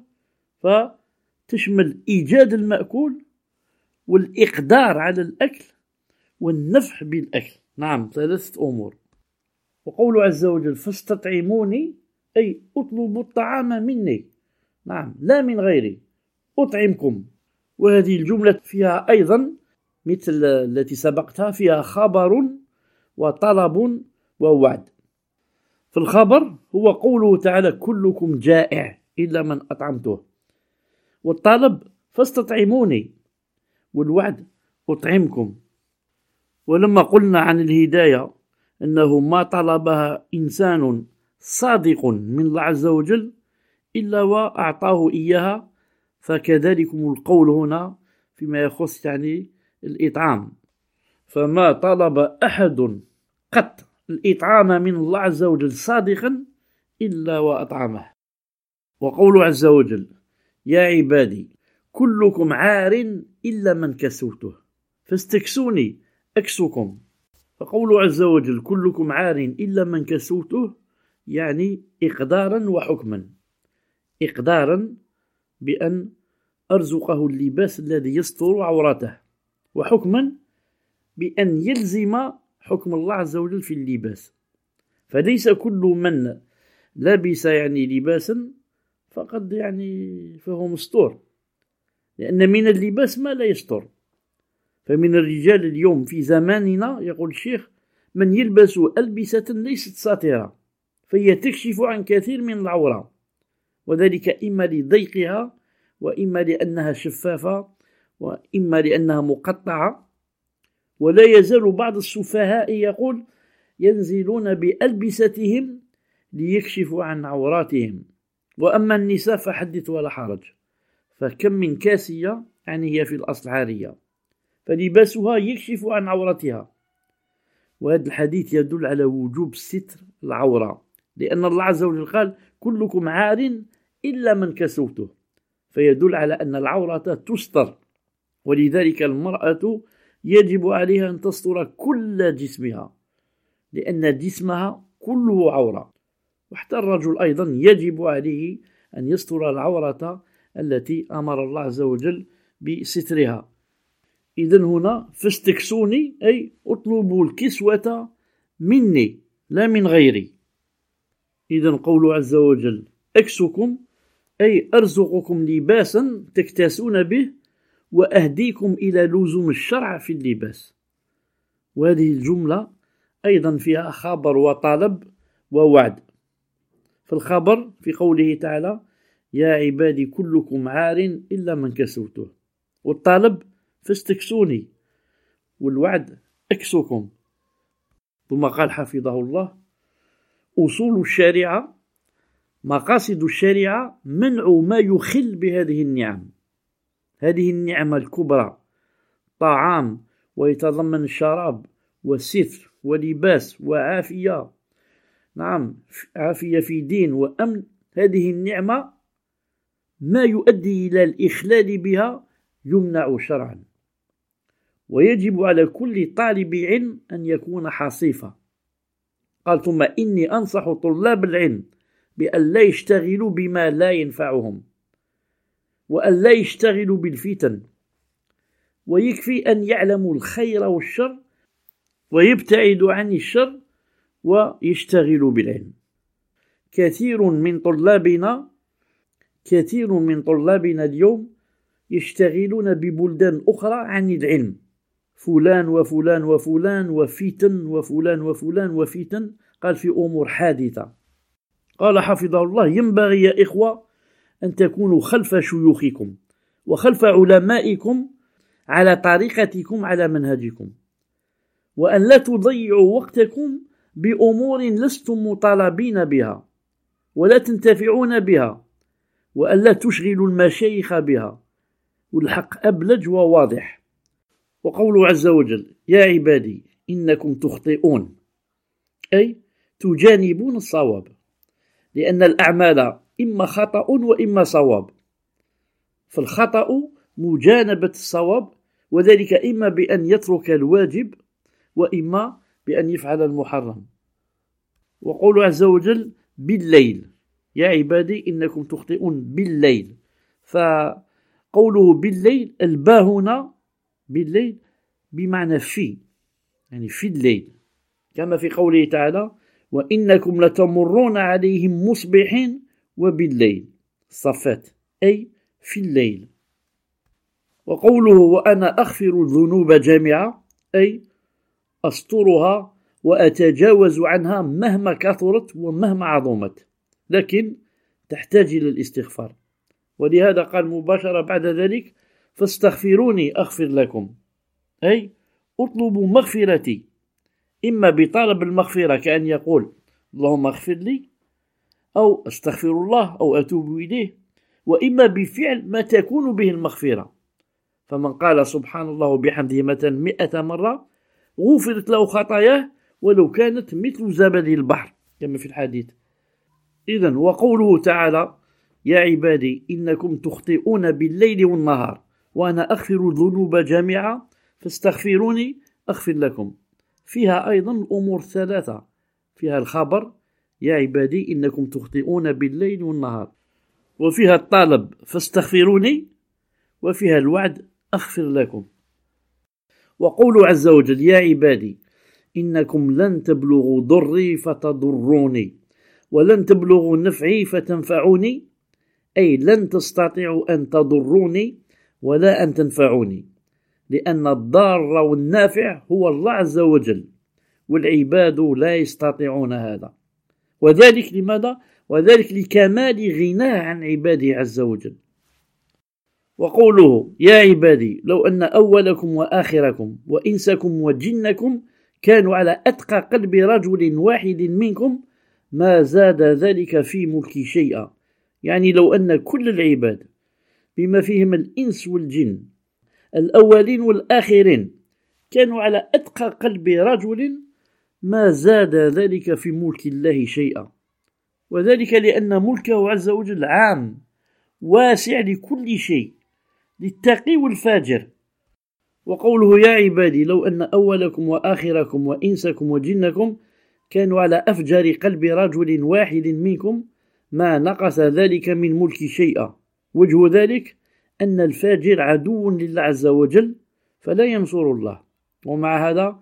فتشمل إيجاد المأكول والإقدار على الأكل والنفع بالأكل، نعم، ثلاثة أمور. وقول عز وجل: فاستطعموني، أي أطلبوا الطعام مني، نعم، لا من غيري، أطعمكم. وهذه الجملة فيها أيضا مثل التي سبقتها، فيها خبر وطلب ووعد. فالخبر هو قوله تعالى: كلكم جائع إلا من أطعمته، والطلب: فاستطعموني، والوعد: أطعمكم. ولما قلنا عن الهداية أنه ما طلبها إنسان صادق من الله عز وجل إلا وأعطاه إياها، فكذلكم القول هنا فيما يخص يعني الإطعام، فما طلب أحد قط الإطعام من الله عز وجل صادقا إلا وأطعمه. وقول عز وجل: يا عبادي كلكم عار إلا من كسوته فاستكسوني أكسكم. فقول عز وجل: كلكم عار إلا من كسوته، يعني إقدارا وحكما. إقدارا بأن أرزقه اللباس الذي يستر عورته، وحكما بأن يلزم حكم الله عز وجل في اللباس. فليس كل من لبس يعني لباسا فقد يعني فهو مستور، لأن من اللباس ما لا يستر. فمن الرجال اليوم في زماننا يقول الشيخ من يلبس ألبسة ليست ساترة، فهي تكشف عن كثير من العورة، وذلك إما لضيقها، وإما لأنها شفافة، وإما لأنها مقطعة. ولا يزال بعض السفهاء يقول ينزلون بألبستهم ليكشفوا عن عوراتهم، وأما النساء فحدث ولا حرج، فكم من كاسية يعني هي في الأصل عارية، فلباسها يكشف عن عورتها. وهذا الحديث يدل على وجوب ستر العورة، لأن الله عز وجل قال كلكم عار إلا من كسوته، فيدل على أن العورة تستر. ولذلك المرأة يجب عليها أن تستر كل جسمها، لأن جسمها كله عورة. وحتى الرجل أيضا يجب عليه أن يستر العورة التي أمر الله عز وجل بسترها. إذن هنا فاستكسوني أي اطلبوا الكسوة مني لا من غيري. إذن قول عز وجل أكسكم أي أرزقكم لباسا تكتسون به وأهديكم إلى لزوم الشرع في اللباس. وهذه الجملة أيضا فيها خبر وطلب ووعد. فالخبر في قوله تعالى يا عبادي كلكم عار إلا من كسوته، والطلب فاستكسوني، والوعد أكسكم. ثم قال حفظه الله أصول الشريعة مقاصد الشريعة منع ما يخل بهذه النعم. هذه النعمة الكبرى طعام ويتضمن الشراب وستر ولباس وعافية، نعم عافية في دين وأمن. هذه النعمة ما يؤدي إلى الإخلال بها يمنع شرعا، ويجب على كل طالب علم أن يكون حصيفا. قال ثم إني أنصح طلاب العلم بأن لا يشتغلوا بما لا ينفعهم، وأن لا يشتغلوا بالفتن، ويكفي أن يعلموا الخير والشر ويبتعدوا عن الشر ويشتغلوا بالعلم. كثير من طلابنا كثير من طلابنا اليوم يشتغلون ببلدان أخرى عن العلم، فلان وفلان وفلان وفتن وفلان وفلان وفتن، قال في أمور حادثة. قال حفظه الله ينبغي يا إخوة أن تكونوا خلف شيوخكم وخلف علمائكم على طريقتكم على منهجكم، وأن لا تضيعوا وقتكم بأمور لستم مطالبين بها ولا تنتفعون بها، وأن لا تشغلوا المشايخ بها، والحق أبلج وواضح. وقوله عز وجل يا عبادي إنكم تخطئون أي تجانبون الصواب، لأن الأعمال إما خطأ وإما صواب، فالخطأ مجانبة الصواب، وذلك إما بأن يترك الواجب وإما بأن يفعل المحرم. وقوله عز وجل بالليل يا عبادي إنكم تخطئون بالليل، فقوله بالليل الباء هنا بالليل بمعنى في، يعني في الليل، كما في قوله تعالى وإنكم لتمرون عليهم مصبحين وبالليل، الصفات أي في الليل. وقوله وأنا أغفر الذنوب جميعا أي أسترها وأتجاوز عنها مهما كثرت ومهما عظمت، لكن تحتاج إلى الاستغفار. ولهذا قال مباشرة بعد ذلك فاستغفروني أغفر لكم، أي اطلبوا مغفرتي، إما بطلب المغفرة كأن يقول اللهم اغفر لي أو استغفر الله أو أتوب إليه، وإما بفعل ما تكون به المغفرة. فمن قال سبحان الله بحمده مثلا مئة مرة غفرت له خطاياه ولو كانت مثل زبد البحر كما في الحديث. إذن وقوله تعالى يا عبادي إنكم تخطئون بالليل والنهار وأنا أغفر الذنوب جميعا فاستغفروني أغفر لكم، فيها أيضا الأمور ثلاثة، فيها الخبر يا عبادي إنكم تخطئون بالليل والنهار، وفيها الطلب فاستغفروني، وفيها الوعد أغفر لكم. وقوله عز وجل يا عبادي إنكم لن تبلغوا ضري فتضروني ولن تبلغوا نفعي فتنفعوني، أي لن تستطيعوا أن تضروني ولا أن تنفعوني، لأن الضار والنافع هو الله عز وجل، والعباد لا يستطيعون هذا. وذلك لماذا؟ وذلك لكمال غناه عن عباده عز وجل. وقوله يا عبادي لو أن أولكم وآخركم وإنسكم وجنكم كانوا على أتقى قلب رجل واحد منكم ما زاد ذلك في ملكي شيئا، يعني لو أن كل العباد بما فيهم الإنس والجن الأولين والآخرين كانوا على أتقى قلب رجل ما زاد ذلك في ملك الله شيئا، وذلك لأن ملكه عز وجل عام واسع لكل شيء، للتقي والفاجر. وقوله يا عبادي لو أن أولكم وآخركم وإنسكم وجنكم كانوا على أفجر قلب رجل واحد منكم ما نقص ذلك من ملك شيئا. وجه ذلك أن الفاجر عدو لله عز وجل فلا ينصر الله، ومع هذا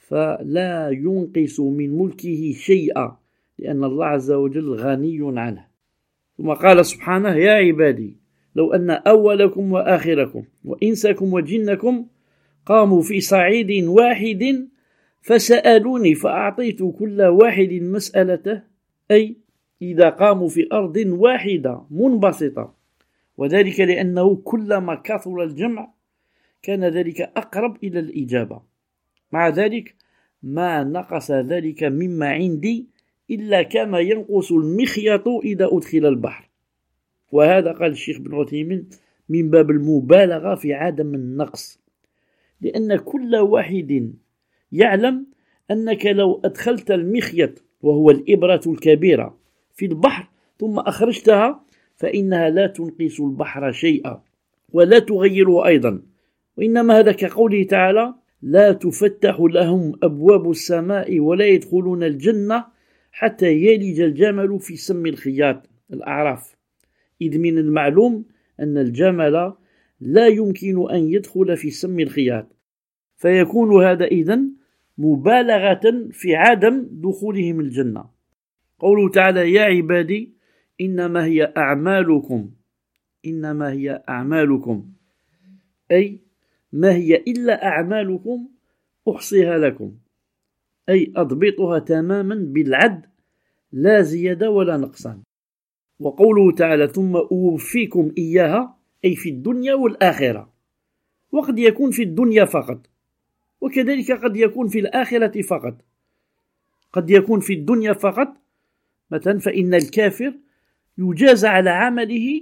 فلا ينقص من ملكه شيئا لأن الله عز وجل غني عنه. ثم قال سبحانه يا عبادي لو أن أولكم وآخركم وإنسكم وجنكم قاموا في صعيد واحد فسألوني فأعطيت كل واحد مسألته، أي إذا قاموا في أرض واحدة منبسطة، وذلك لأنه كلما كثر الجمع كان ذلك أقرب إلى الإجابة. مع ذلك ما نقص ذلك مما عندي إلا كما ينقص المخيط إذا أدخل البحر. وهذا قال الشيخ بن عثيمين من باب المبالغة في عدم النقص، لأن كل واحد يعلم أنك لو أدخلت المخيط وهو الإبرة الكبيرة في البحر ثم أخرجتها فإنها لا تنقص البحر شيئا ولا تغيره أيضا، وإنما هذا كقوله تعالى لا تفتح لهم أبواب السماء ولا يدخلون الجنة حتى يلج الجمل في سم الخياط، الأعراف. إذ من المعلوم أن الجمل لا يمكن أن يدخل في سم الخياط، فيكون هذا إذن مبالغة في عدم دخولهم الجنة. قوله تعالى يا عبادي إنما هي أعمالكم، إنما هي أعمالكم أي ما هي إلا أعمالكم أحصيها لكم، أي أضبطها تماما بالعد لا زيادة ولا نقصان. وقوله تعالى ثم أوفيكم إياها أي في الدنيا والآخرة، وقد يكون في الدنيا فقط، وكذلك قد يكون في الآخرة فقط. قد يكون في الدنيا فقط مثلا فإن الكافر يجازى على عمله،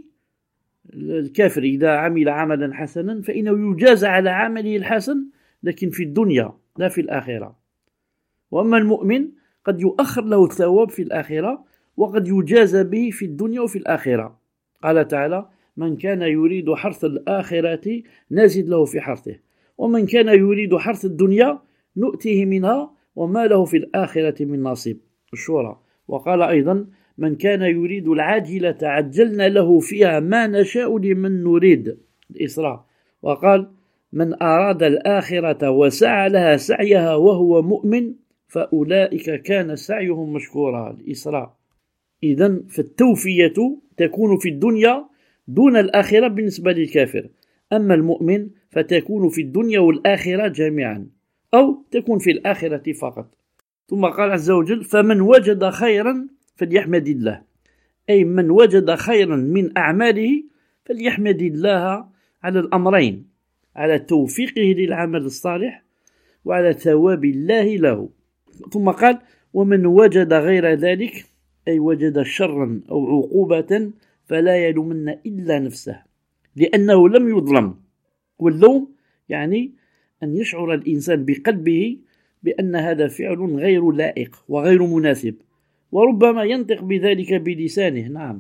الكافر إذا عمل عملا حسنا فإنه يجازى على عمله الحسن لكن في الدنيا لا في الآخرة. وأما المؤمن قد يؤخر له الثواب في الآخرة وقد يجازى به في الدنيا وفي الآخرة. قال تعالى من كان يريد حرث الآخرة نزد له في حرثه ومن كان يريد حرث الدنيا نؤتيه منها وما له في الآخرة من نصيب، الشورى. وقال أيضا من كان يريد العاجلة عجلنا له فيها ما نشاء لمن نريد، الإسراء. وقال من أراد الآخرة وسعى لها سعيها وهو مؤمن فأولئك كان سعيهم مشكورا، الإسراء. إذن فالتوفية تكون في الدنيا دون الآخرة بالنسبة للكافر، أما المؤمن فتكون في الدنيا والآخرة جميعا أو تكون في الآخرة فقط. ثم قال عز وجل فمن وجد خيرا فليحمد الله، أي من وجد خيرا من أعماله فليحمد الله على الأمرين، على توفيقه للعمل الصالح وعلى ثواب الله له. ثم قال ومن وجد غير ذلك أي وجد شرا أو عقوبة فلا يلومن إلا نفسه لأنه لم يظلم. واللوم يعني أن يشعر الإنسان بقلبه بأن هذا فعل غير لائق وغير مناسب، وربما ينطق بذلك بلسانه. نعم.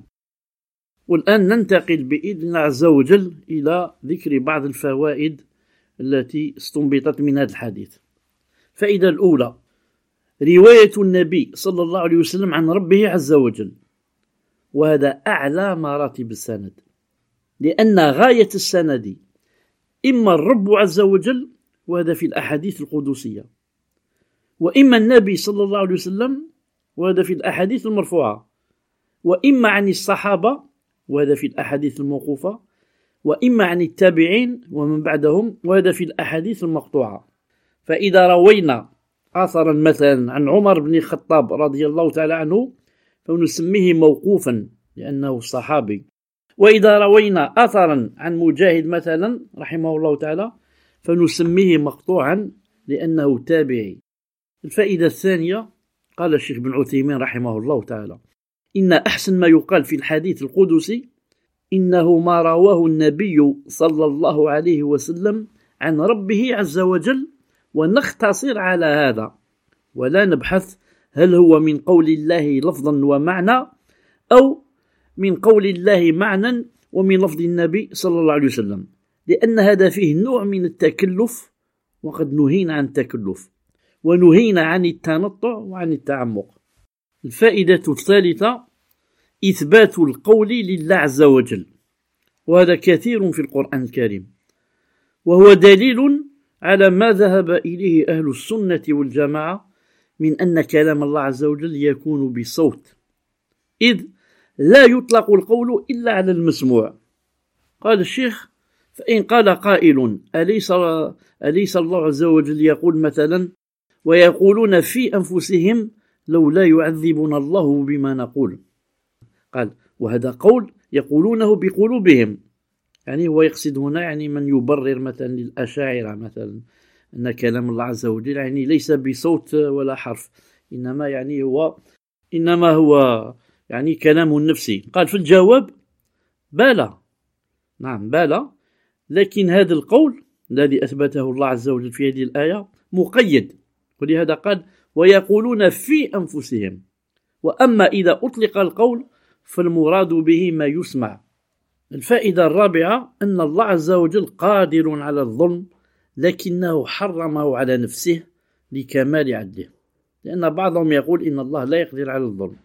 والآن ننتقل بإذن الله عز وجل إلى ذكر بعض الفوائد التي استنبطت من هذا الحديث. فائدة الأولى رواية النبي صلى الله عليه وسلم عن ربه عز وجل، وهذا أعلى مراتب السند، لأن غاية السند إما الرب عز وجل، وهذا في الأحاديث القدسية، وإما النبي صلى الله عليه وسلم، وهذا في الأحاديث المرفوعة، وإما عن الصحابة، وهذا في الأحاديث الموقوفة، وإما عن التابعين ومن بعدهم، وهذا في الأحاديث المقطوعة. فإذا روينا أثرا مثلا عن عمر بن الخطاب رضي الله تعالى عنه فنسميه موقوفا لأنه صحابي، وإذا روينا أثرا عن مجاهد مثلا رحمه الله تعالى فنسميه مقطوعا لأنه تابعي. الفائدة الثانية، قال الشيخ بن عثيمين رحمه الله تعالى: إن أحسن ما يقال في الحديث القدسي إنه ما رواه النبي صلى الله عليه وسلم عن ربه عز وجل، ونختصر على هذا ولا نبحث هل هو من قول الله لفظا ومعنى أو من قول الله معنى ومن لفظ النبي صلى الله عليه وسلم، لأن هذا فيه نوع من التكلف، وقد نهينا عن التكلف ونهينا عن التنطع وعن التعمق. الفائدة الثالثة: إثبات القول لله عز وجل، وهذا كثير في القرآن الكريم، وهو دليل على ما ذهب إليه أهل السنة والجماعة من أن كلام الله عز وجل يكون بصوت، إذ لا يطلق القول إلا على المسموع. قال الشيخ: فإن قال قائل أليس, أليس الله عز وجل يقول مثلا: ويقولون في أنفسهم لو لا يعذبنا الله بما نقول؟ قال: وهذا قول يقولونه بقلوبهم، يعني هو يقصد هنا يعني من يبرر مثلا للأشاعرة مثلا أن كلام الله عز وجل يعني ليس بصوت ولا حرف، إنما يعني هو إنما هو يعني كلام نفسي. قال في الجواب: بلى، نعم بلى، لكن هذا القول الذي أثبته الله عز وجل في هذه الآية مقيد، ولهذا قال: ويقولون في أنفسهم. وأما إذا أطلق القول فالمراد به ما يسمع. الفائدة الرابعة: أن الله عز وجل قادر على الظلم، لكنه حرمه على نفسه لكمال عدله، لأن بعضهم يقول إن الله لا يقدر على الظلم.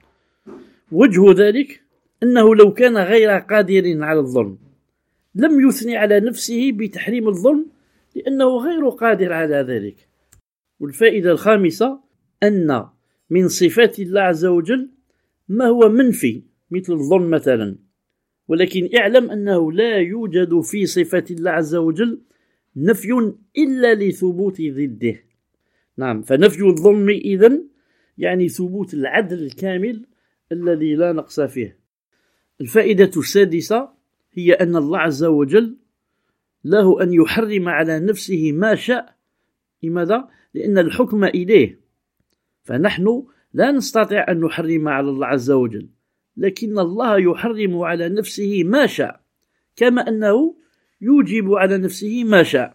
وجه ذلك أنه لو كان غير قادر على الظلم لم يثني على نفسه بتحريم الظلم، لأنه غير قادر على ذلك. والفائدة الخامسة: أن من صفات الله عز وجل ما هو منفي مثل الظلم مثلا، ولكن اعلم أنه لا يوجد في صفات الله عز وجل نفي إلا لثبوت ضده. نعم، فنفي الظلم إذن يعني ثبوت العدل الكامل الذي لا نقص فيه. الفائدة السادسة هي أن الله عز وجل له أن يحرم على نفسه ما شاء. لماذا؟ لأن الحكم إليه، فنحن لا نستطيع أن نحرم على الله عز وجل، لكن الله يحرم على نفسه ما شاء، كما أنه يوجب على نفسه ما شاء.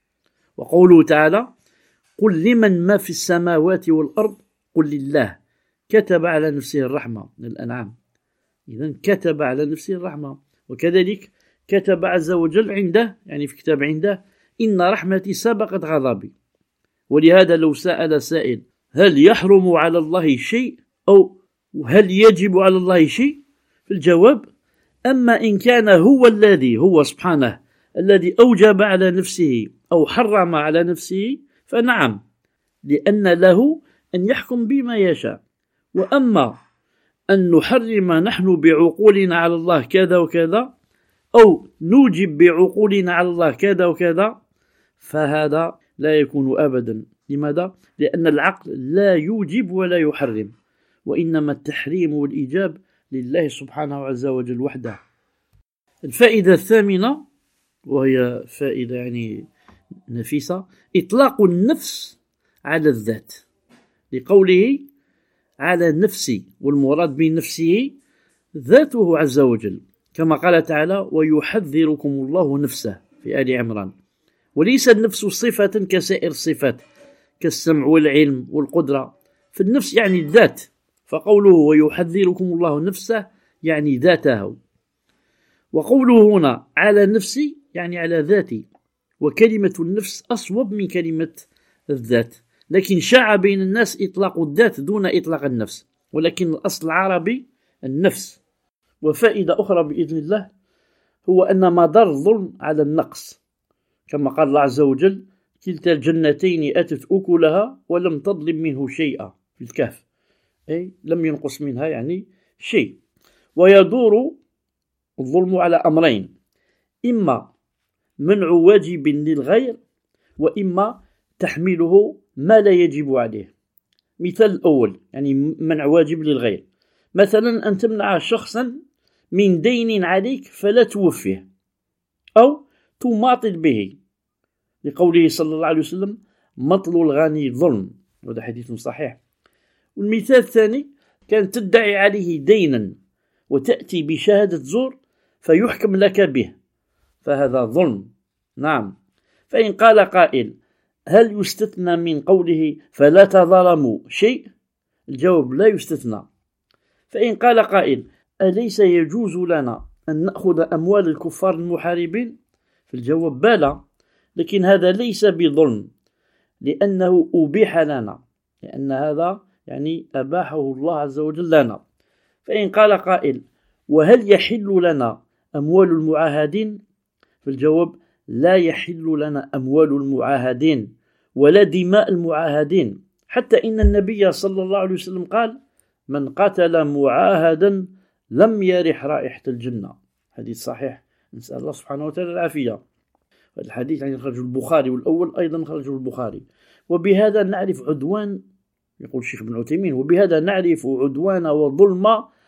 وقوله تعالى: قل لمن ما في السماوات والأرض قل لله كتب على نفسه الرحمة، من الأنعام. إذن كتب على نفسه الرحمة. وكذلك كتب عز وجل عنده، يعني في كتاب عنده: إن رحمتي سبقت غضبي. ولهذا لو سأل سائل: هل يحرم على الله شيء أو هل يجب على الله شيء؟ في الجواب: أما إن كان هو الذي هو سبحانه الذي أوجب على نفسه أو حرم على نفسه فنعم، لأن له أن يحكم بما يشاء. وأما أن نحرم نحن بعقولنا على الله كذا وكذا، أو نوجب بعقولنا على الله كذا وكذا، فهذا لا يكون أبدا. لماذا؟ لأن العقل لا يوجب ولا يحرم، وإنما التحريم والإيجاب لله سبحانه عز وجل وحده. الفائدة الثامنة، وهي فائدة يعني نفيسة: إطلاق النفس على الذات، لقوله على نفسي، والمراد بنفسه ذاته عز وجل، كما قال تعالى: ويحذركم الله نفسه في آل عمران. وليس النفس صفة كسائر الصفات كالسمع والعلم والقدرة، فالنفس يعني الذات، فقوله ويحذركم الله نفسه يعني ذاته. وقوله هنا على نفسي يعني على ذاتي، وكلمة النفس أصوب من كلمة الذات، لكن شاع بين الناس إطلاق الذات دون إطلاق النفس، ولكن الأصل العربي النفس. وفائدة أخرى بإذن الله هو أن مدار الظلم على النقص، كما قال الله عز وجل: كلتا الجنتين أتت أكلها ولم تظلم منه شيئا في الكهف، أي لم ينقص منها يعني شيء. ويدور الظلم على أمرين: إما منع واجب للغير، وإما تحميله ما لا يجب عليه. مثال الأول يعني منع واجب للغير، مثلا أن تمنع شخصا من دين عليك فلا توفيه أو تماطل به، لقوله صلى الله عليه وسلم: مطل الغني ظلم، وهذا حديث صحيح. والمثال الثاني كان تدعي عليه دينا وتأتي بشهادة زور فيحكم لك به، فهذا ظلم. نعم. فإن قال قائل: هل يستثنى من قوله فلا تظلموا شيء؟ الجواب: لا يستثنى. فإن قال قائل: أليس يجوز لنا أن نأخذ أموال الكفار المحاربين؟ فالجواب: بلى، لكن هذا ليس بظلم، لأنه أبيح لنا، لأن هذا يعني أباحه الله عز وجل لنا. فإن قال قائل: وهل يحل لنا أموال المعاهدين؟ فالجواب: لا يحل لنا أموال المعاهدين ولا دماء المعاهدين، حتى إن النبي صلى الله عليه وسلم قال: من قتل معاهدا لم يرح رائحة الجنة. حديث صحيح، نسأل الله سبحانه وتعالى العافية. هذا الحديث يعني خرجه البخاري، والأول أيضا خرجه البخاري. وبهذا نعرف عدوان، يقول الشيخ ابن عثيمين: وبهذا نعرف عدوان وظلم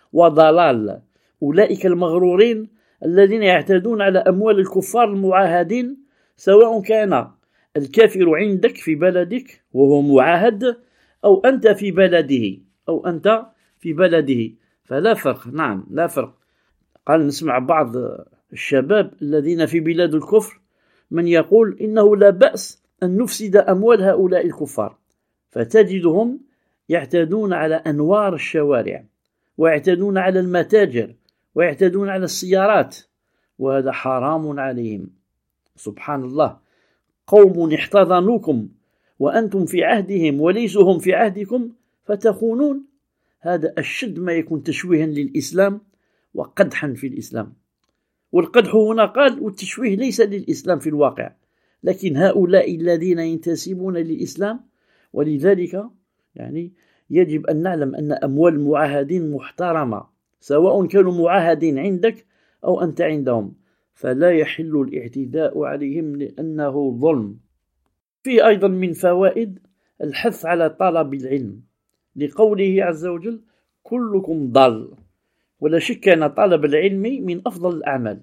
وضلال أولئك المغرورين الذين يعتدون على أموال الكفار المعاهدين، سواء كان الكافر عندك في بلدك وهو معاهد، أو أنت في بلده أو أنت في بلده، فلا فرق. نعم، لا فرق. قال نسمع بعض الشباب الذين في بلاد الكفر من يقول إنه لا بأس أن نفسد أموال هؤلاء الكفار، فتجدهم يعتدون على أنوار الشوارع، ويعتدون على المتاجر، ويعتدون على السيارات، وهذا حرام عليهم. سبحان الله، قوم احتضنوكم وأنتم في عهدهم وليسوا هم في عهدكم فتخونون. هذا أشد ما يكون تشويها للإسلام وقدحا في الإسلام. والقدح هنا قال، والتشويه ليس للإسلام في الواقع، لكن هؤلاء الذين ينتسبون للإسلام. ولذلك يعني يجب أن نعلم أن أموال المعاهدين محترمة، سواء كانوا معاهدين عندك أو أنت عندهم، فلا يحل الاعتداء عليهم لأنه ظلم. في أيضا من فوائد الحث على طلب العلم، لقوله عز وجل: كلكم ضال. ولا شك أن طلب العلم من أفضل الأعمال،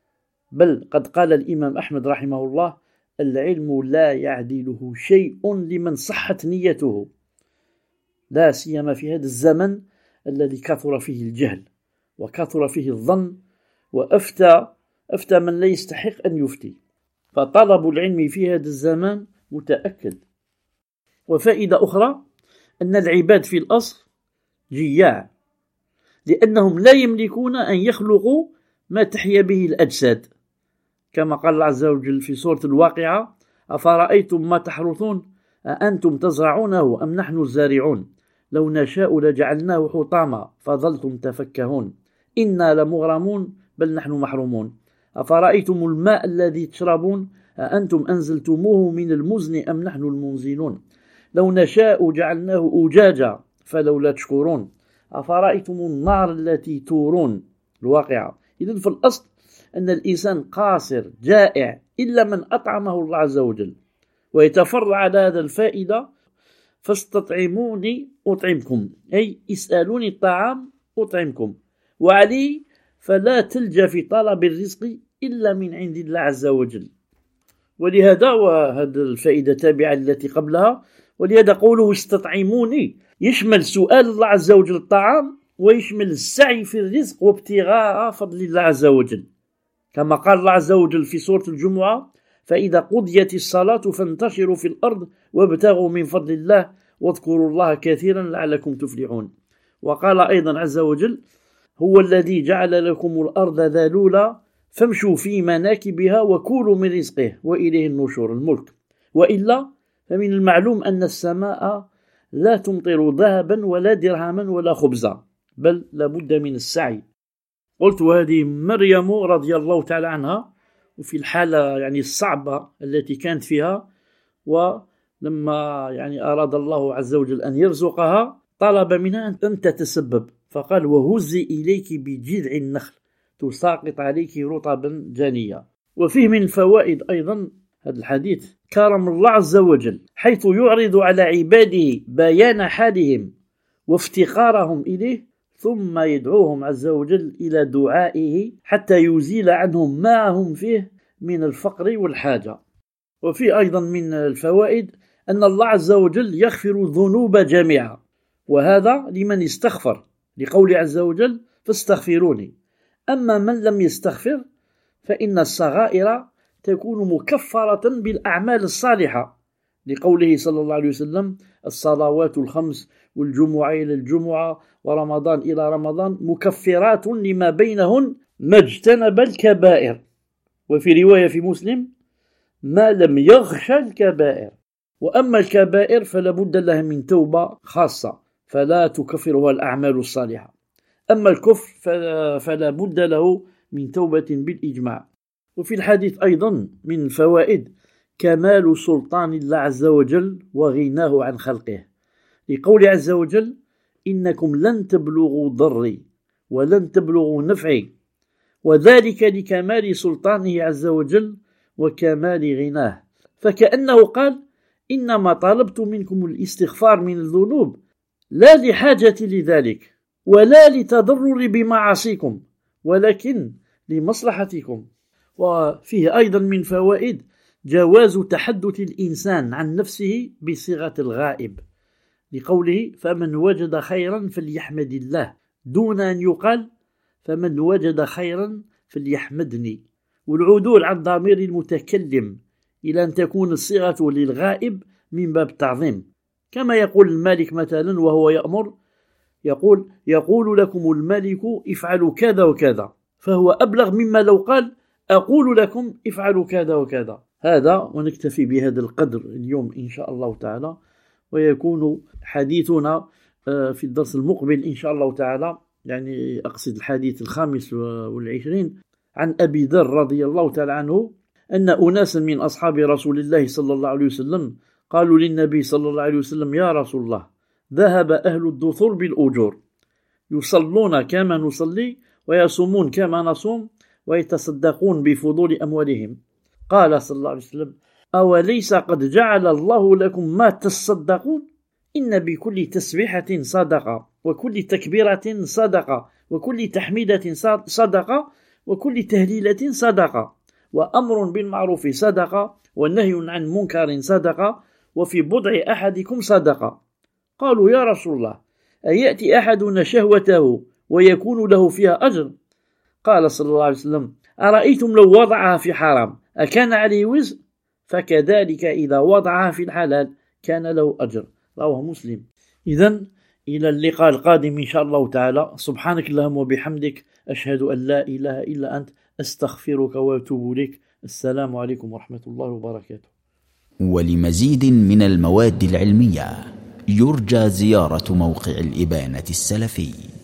بل قد قال الإمام أحمد رحمه الله: العلم لا يعدله شيء لمن صحت نيته، لا سيما في هذا الزمن الذي كثر فيه الجهل وكثر فيه الظن، وأفتى أفتى من لا يستحق أن يفتي، فطلب العلم في هذا الزمان متأكد. وفائدة أخرى أن العباد في الأصل جياع، لأنهم لا يملكون أن يخلقوا ما تحيا به الأجساد، كما قال الله عز وجل في سورة الواقعة: أفرأيتم ما تحرثون أأنتم تزرعونه أم نحن الزارعون لو نشاء لجعلناه حطاما فظلتم تفكهون إنا لمغرمون بل نحن محرومون أفرأيتم الماء الذي تشربون أأنتم أنزلتموه من المزن أم نحن المنزلون لو نشاء جعلناه أجاجا فلولا تشكرون أفرأيتم النار التي تورون. الواقعة. إذن في الأصل أن الإنسان قاصر جائع إلا من أطعمه الله عز وجل. ويتفرع على هذا الفائدة: فاستطعموني أطعمكم، أي اسألوني الطعام أطعمكم، وعلي فلا تلجأ في طلب الرزق إلا من عند الله عز وجل. ولهذا، وهذه الفائدة تابعة التي قبلها، ولهذا قوله استطعموني يشمل سؤال الله عز وجل الطعام، ويشمل السعي في الرزق وابتغاء فضل الله عز وجل، كما قال الله عز وجل في سورة الجمعة: فإذا قضيت الصلاة فانتشروا في الأرض وابتغوا من فضل الله واذكروا الله كثيرا لعلكم تفلحون. وقال أيضا عز وجل: هو الذي جعل لكم الأرض ذلولا فامشوا في مناكبها وكلوا من رزقه وإليه النشور. الملك. وإلا فمن المعلوم أن السماء لا تمطر ذهبا ولا درهما ولا خبزا، بل لابد من السعي. قلت وهذه مريم رضي الله تعالى عنها، وفي الحالة يعني الصعبة التي كانت فيها، ولما يعني أراد الله عز وجل أن يرزقها طلب منها أن تتسبب، فقال وهزي إليك بجذع النخل تساقط عليك رطبا جانيا. وفيه من الفوائد أيضا هذا الحديث كرم الله عز وجل، حيث يعرض على عباده بيان حالهم وافتقارهم إليه، ثم يدعوهم عز وجل إلى دعائه حتى يزيل عنهم ما هم فيه من الفقر والحاجة. وفي أيضا من الفوائد أن الله عز وجل يغفر الذنوب جميعا، وهذا لمن استغفر، لقول عز وجل فاستغفروني. أما من لم يستغفر فإن الصغائر تكون مكفرة بالأعمال الصالحة، لقوله صلى الله عليه وسلم الصلوات الخمس والجمعة إلى الجمعة ورمضان إلى رمضان مكفرات لما بينهن ما اجتنب الكبائر. وفي رواية في مسلم ما لم يغش الكبائر. وأما الكبائر فلا بد لها من توبة خاصة فلا تكفرها الأعمال الصالحة، أما الكفر فلا بد له من توبة بالإجماع. وفي الحديث أيضا من الفوائد كمال سلطان الله عز وجل وغناه عن خلقه، لقول عز وجل إنكم لن تبلغوا ضري ولن تبلغوا نفعي، وذلك لكمال سلطانه عز وجل وكمال غناه. فكأنه قال إنما طلبت منكم الاستغفار من الذنوب لا لحاجة لذلك ولا لتضرر بمعاصيكم، ولكن لمصلحتكم. وفيه أيضا من فوائد جواز تحدث الإنسان عن نفسه بصيغة الغائب، لقوله فمن وجد خيرا فليحمد الله، دون أن يقال فمن وجد خيرا فليحمدني، والعدول عن ضمير المتكلم إلى أن تكون الصيغة للغائب من باب التعظيم، كما يقول الملك مثلا وهو يأمر يقول يقول لكم الملك افعلوا كذا وكذا، فهو أبلغ مما لو قال أقول لكم افعلوا كذا وكذا. هذا، ونكتفي بهذا القدر اليوم إن شاء الله تعالى، ويكون حديثنا في الدرس المقبل إن شاء الله تعالى، يعني أقصد الحديث الخامس والعشرين عن أبي ذر رضي الله تعالى عنه أن أناسا من أصحاب رسول الله صلى الله عليه وسلم قالوا للنبي صلى الله عليه وسلم يا رسول الله ذهب أهل الدثور بالأجور، يصلون كما نصلي ويصومون كما نصوم ويتصدقون بفضول أموالهم. قال صلى الله عليه وسلم أوليس قد جعل الله لكم ما تصدقون؟ إن بكل تسبيحة صدقة، وكل تكبيرة صدقة، وكل تحميدة صدقة، وكل تهليلة صدقة، وأمر بالمعروف صدقة، والنهي عن منكر صدقة، وفي بضع أحدكم صدقة. قالوا يا رسول الله أيأتي أحدنا شهوته ويكون له فيها أجر؟ قال صلى الله عليه وسلم أرأيتم لو وضعها في حرام أكان عليه وزر؟ فكذلك إذا وضعها في الحلال كان له أجر. رواه مسلم. إذن إلى اللقاء القادم إن شاء الله تعالى. سبحانك اللهم وبحمدك أشهد أن لا إله إلا أنت أستغفرك وأتوب إليك. السلام عليكم ورحمة الله وبركاته. ولمزيد من المواد العلمية يرجى زيارة موقع الإبانة السلفي.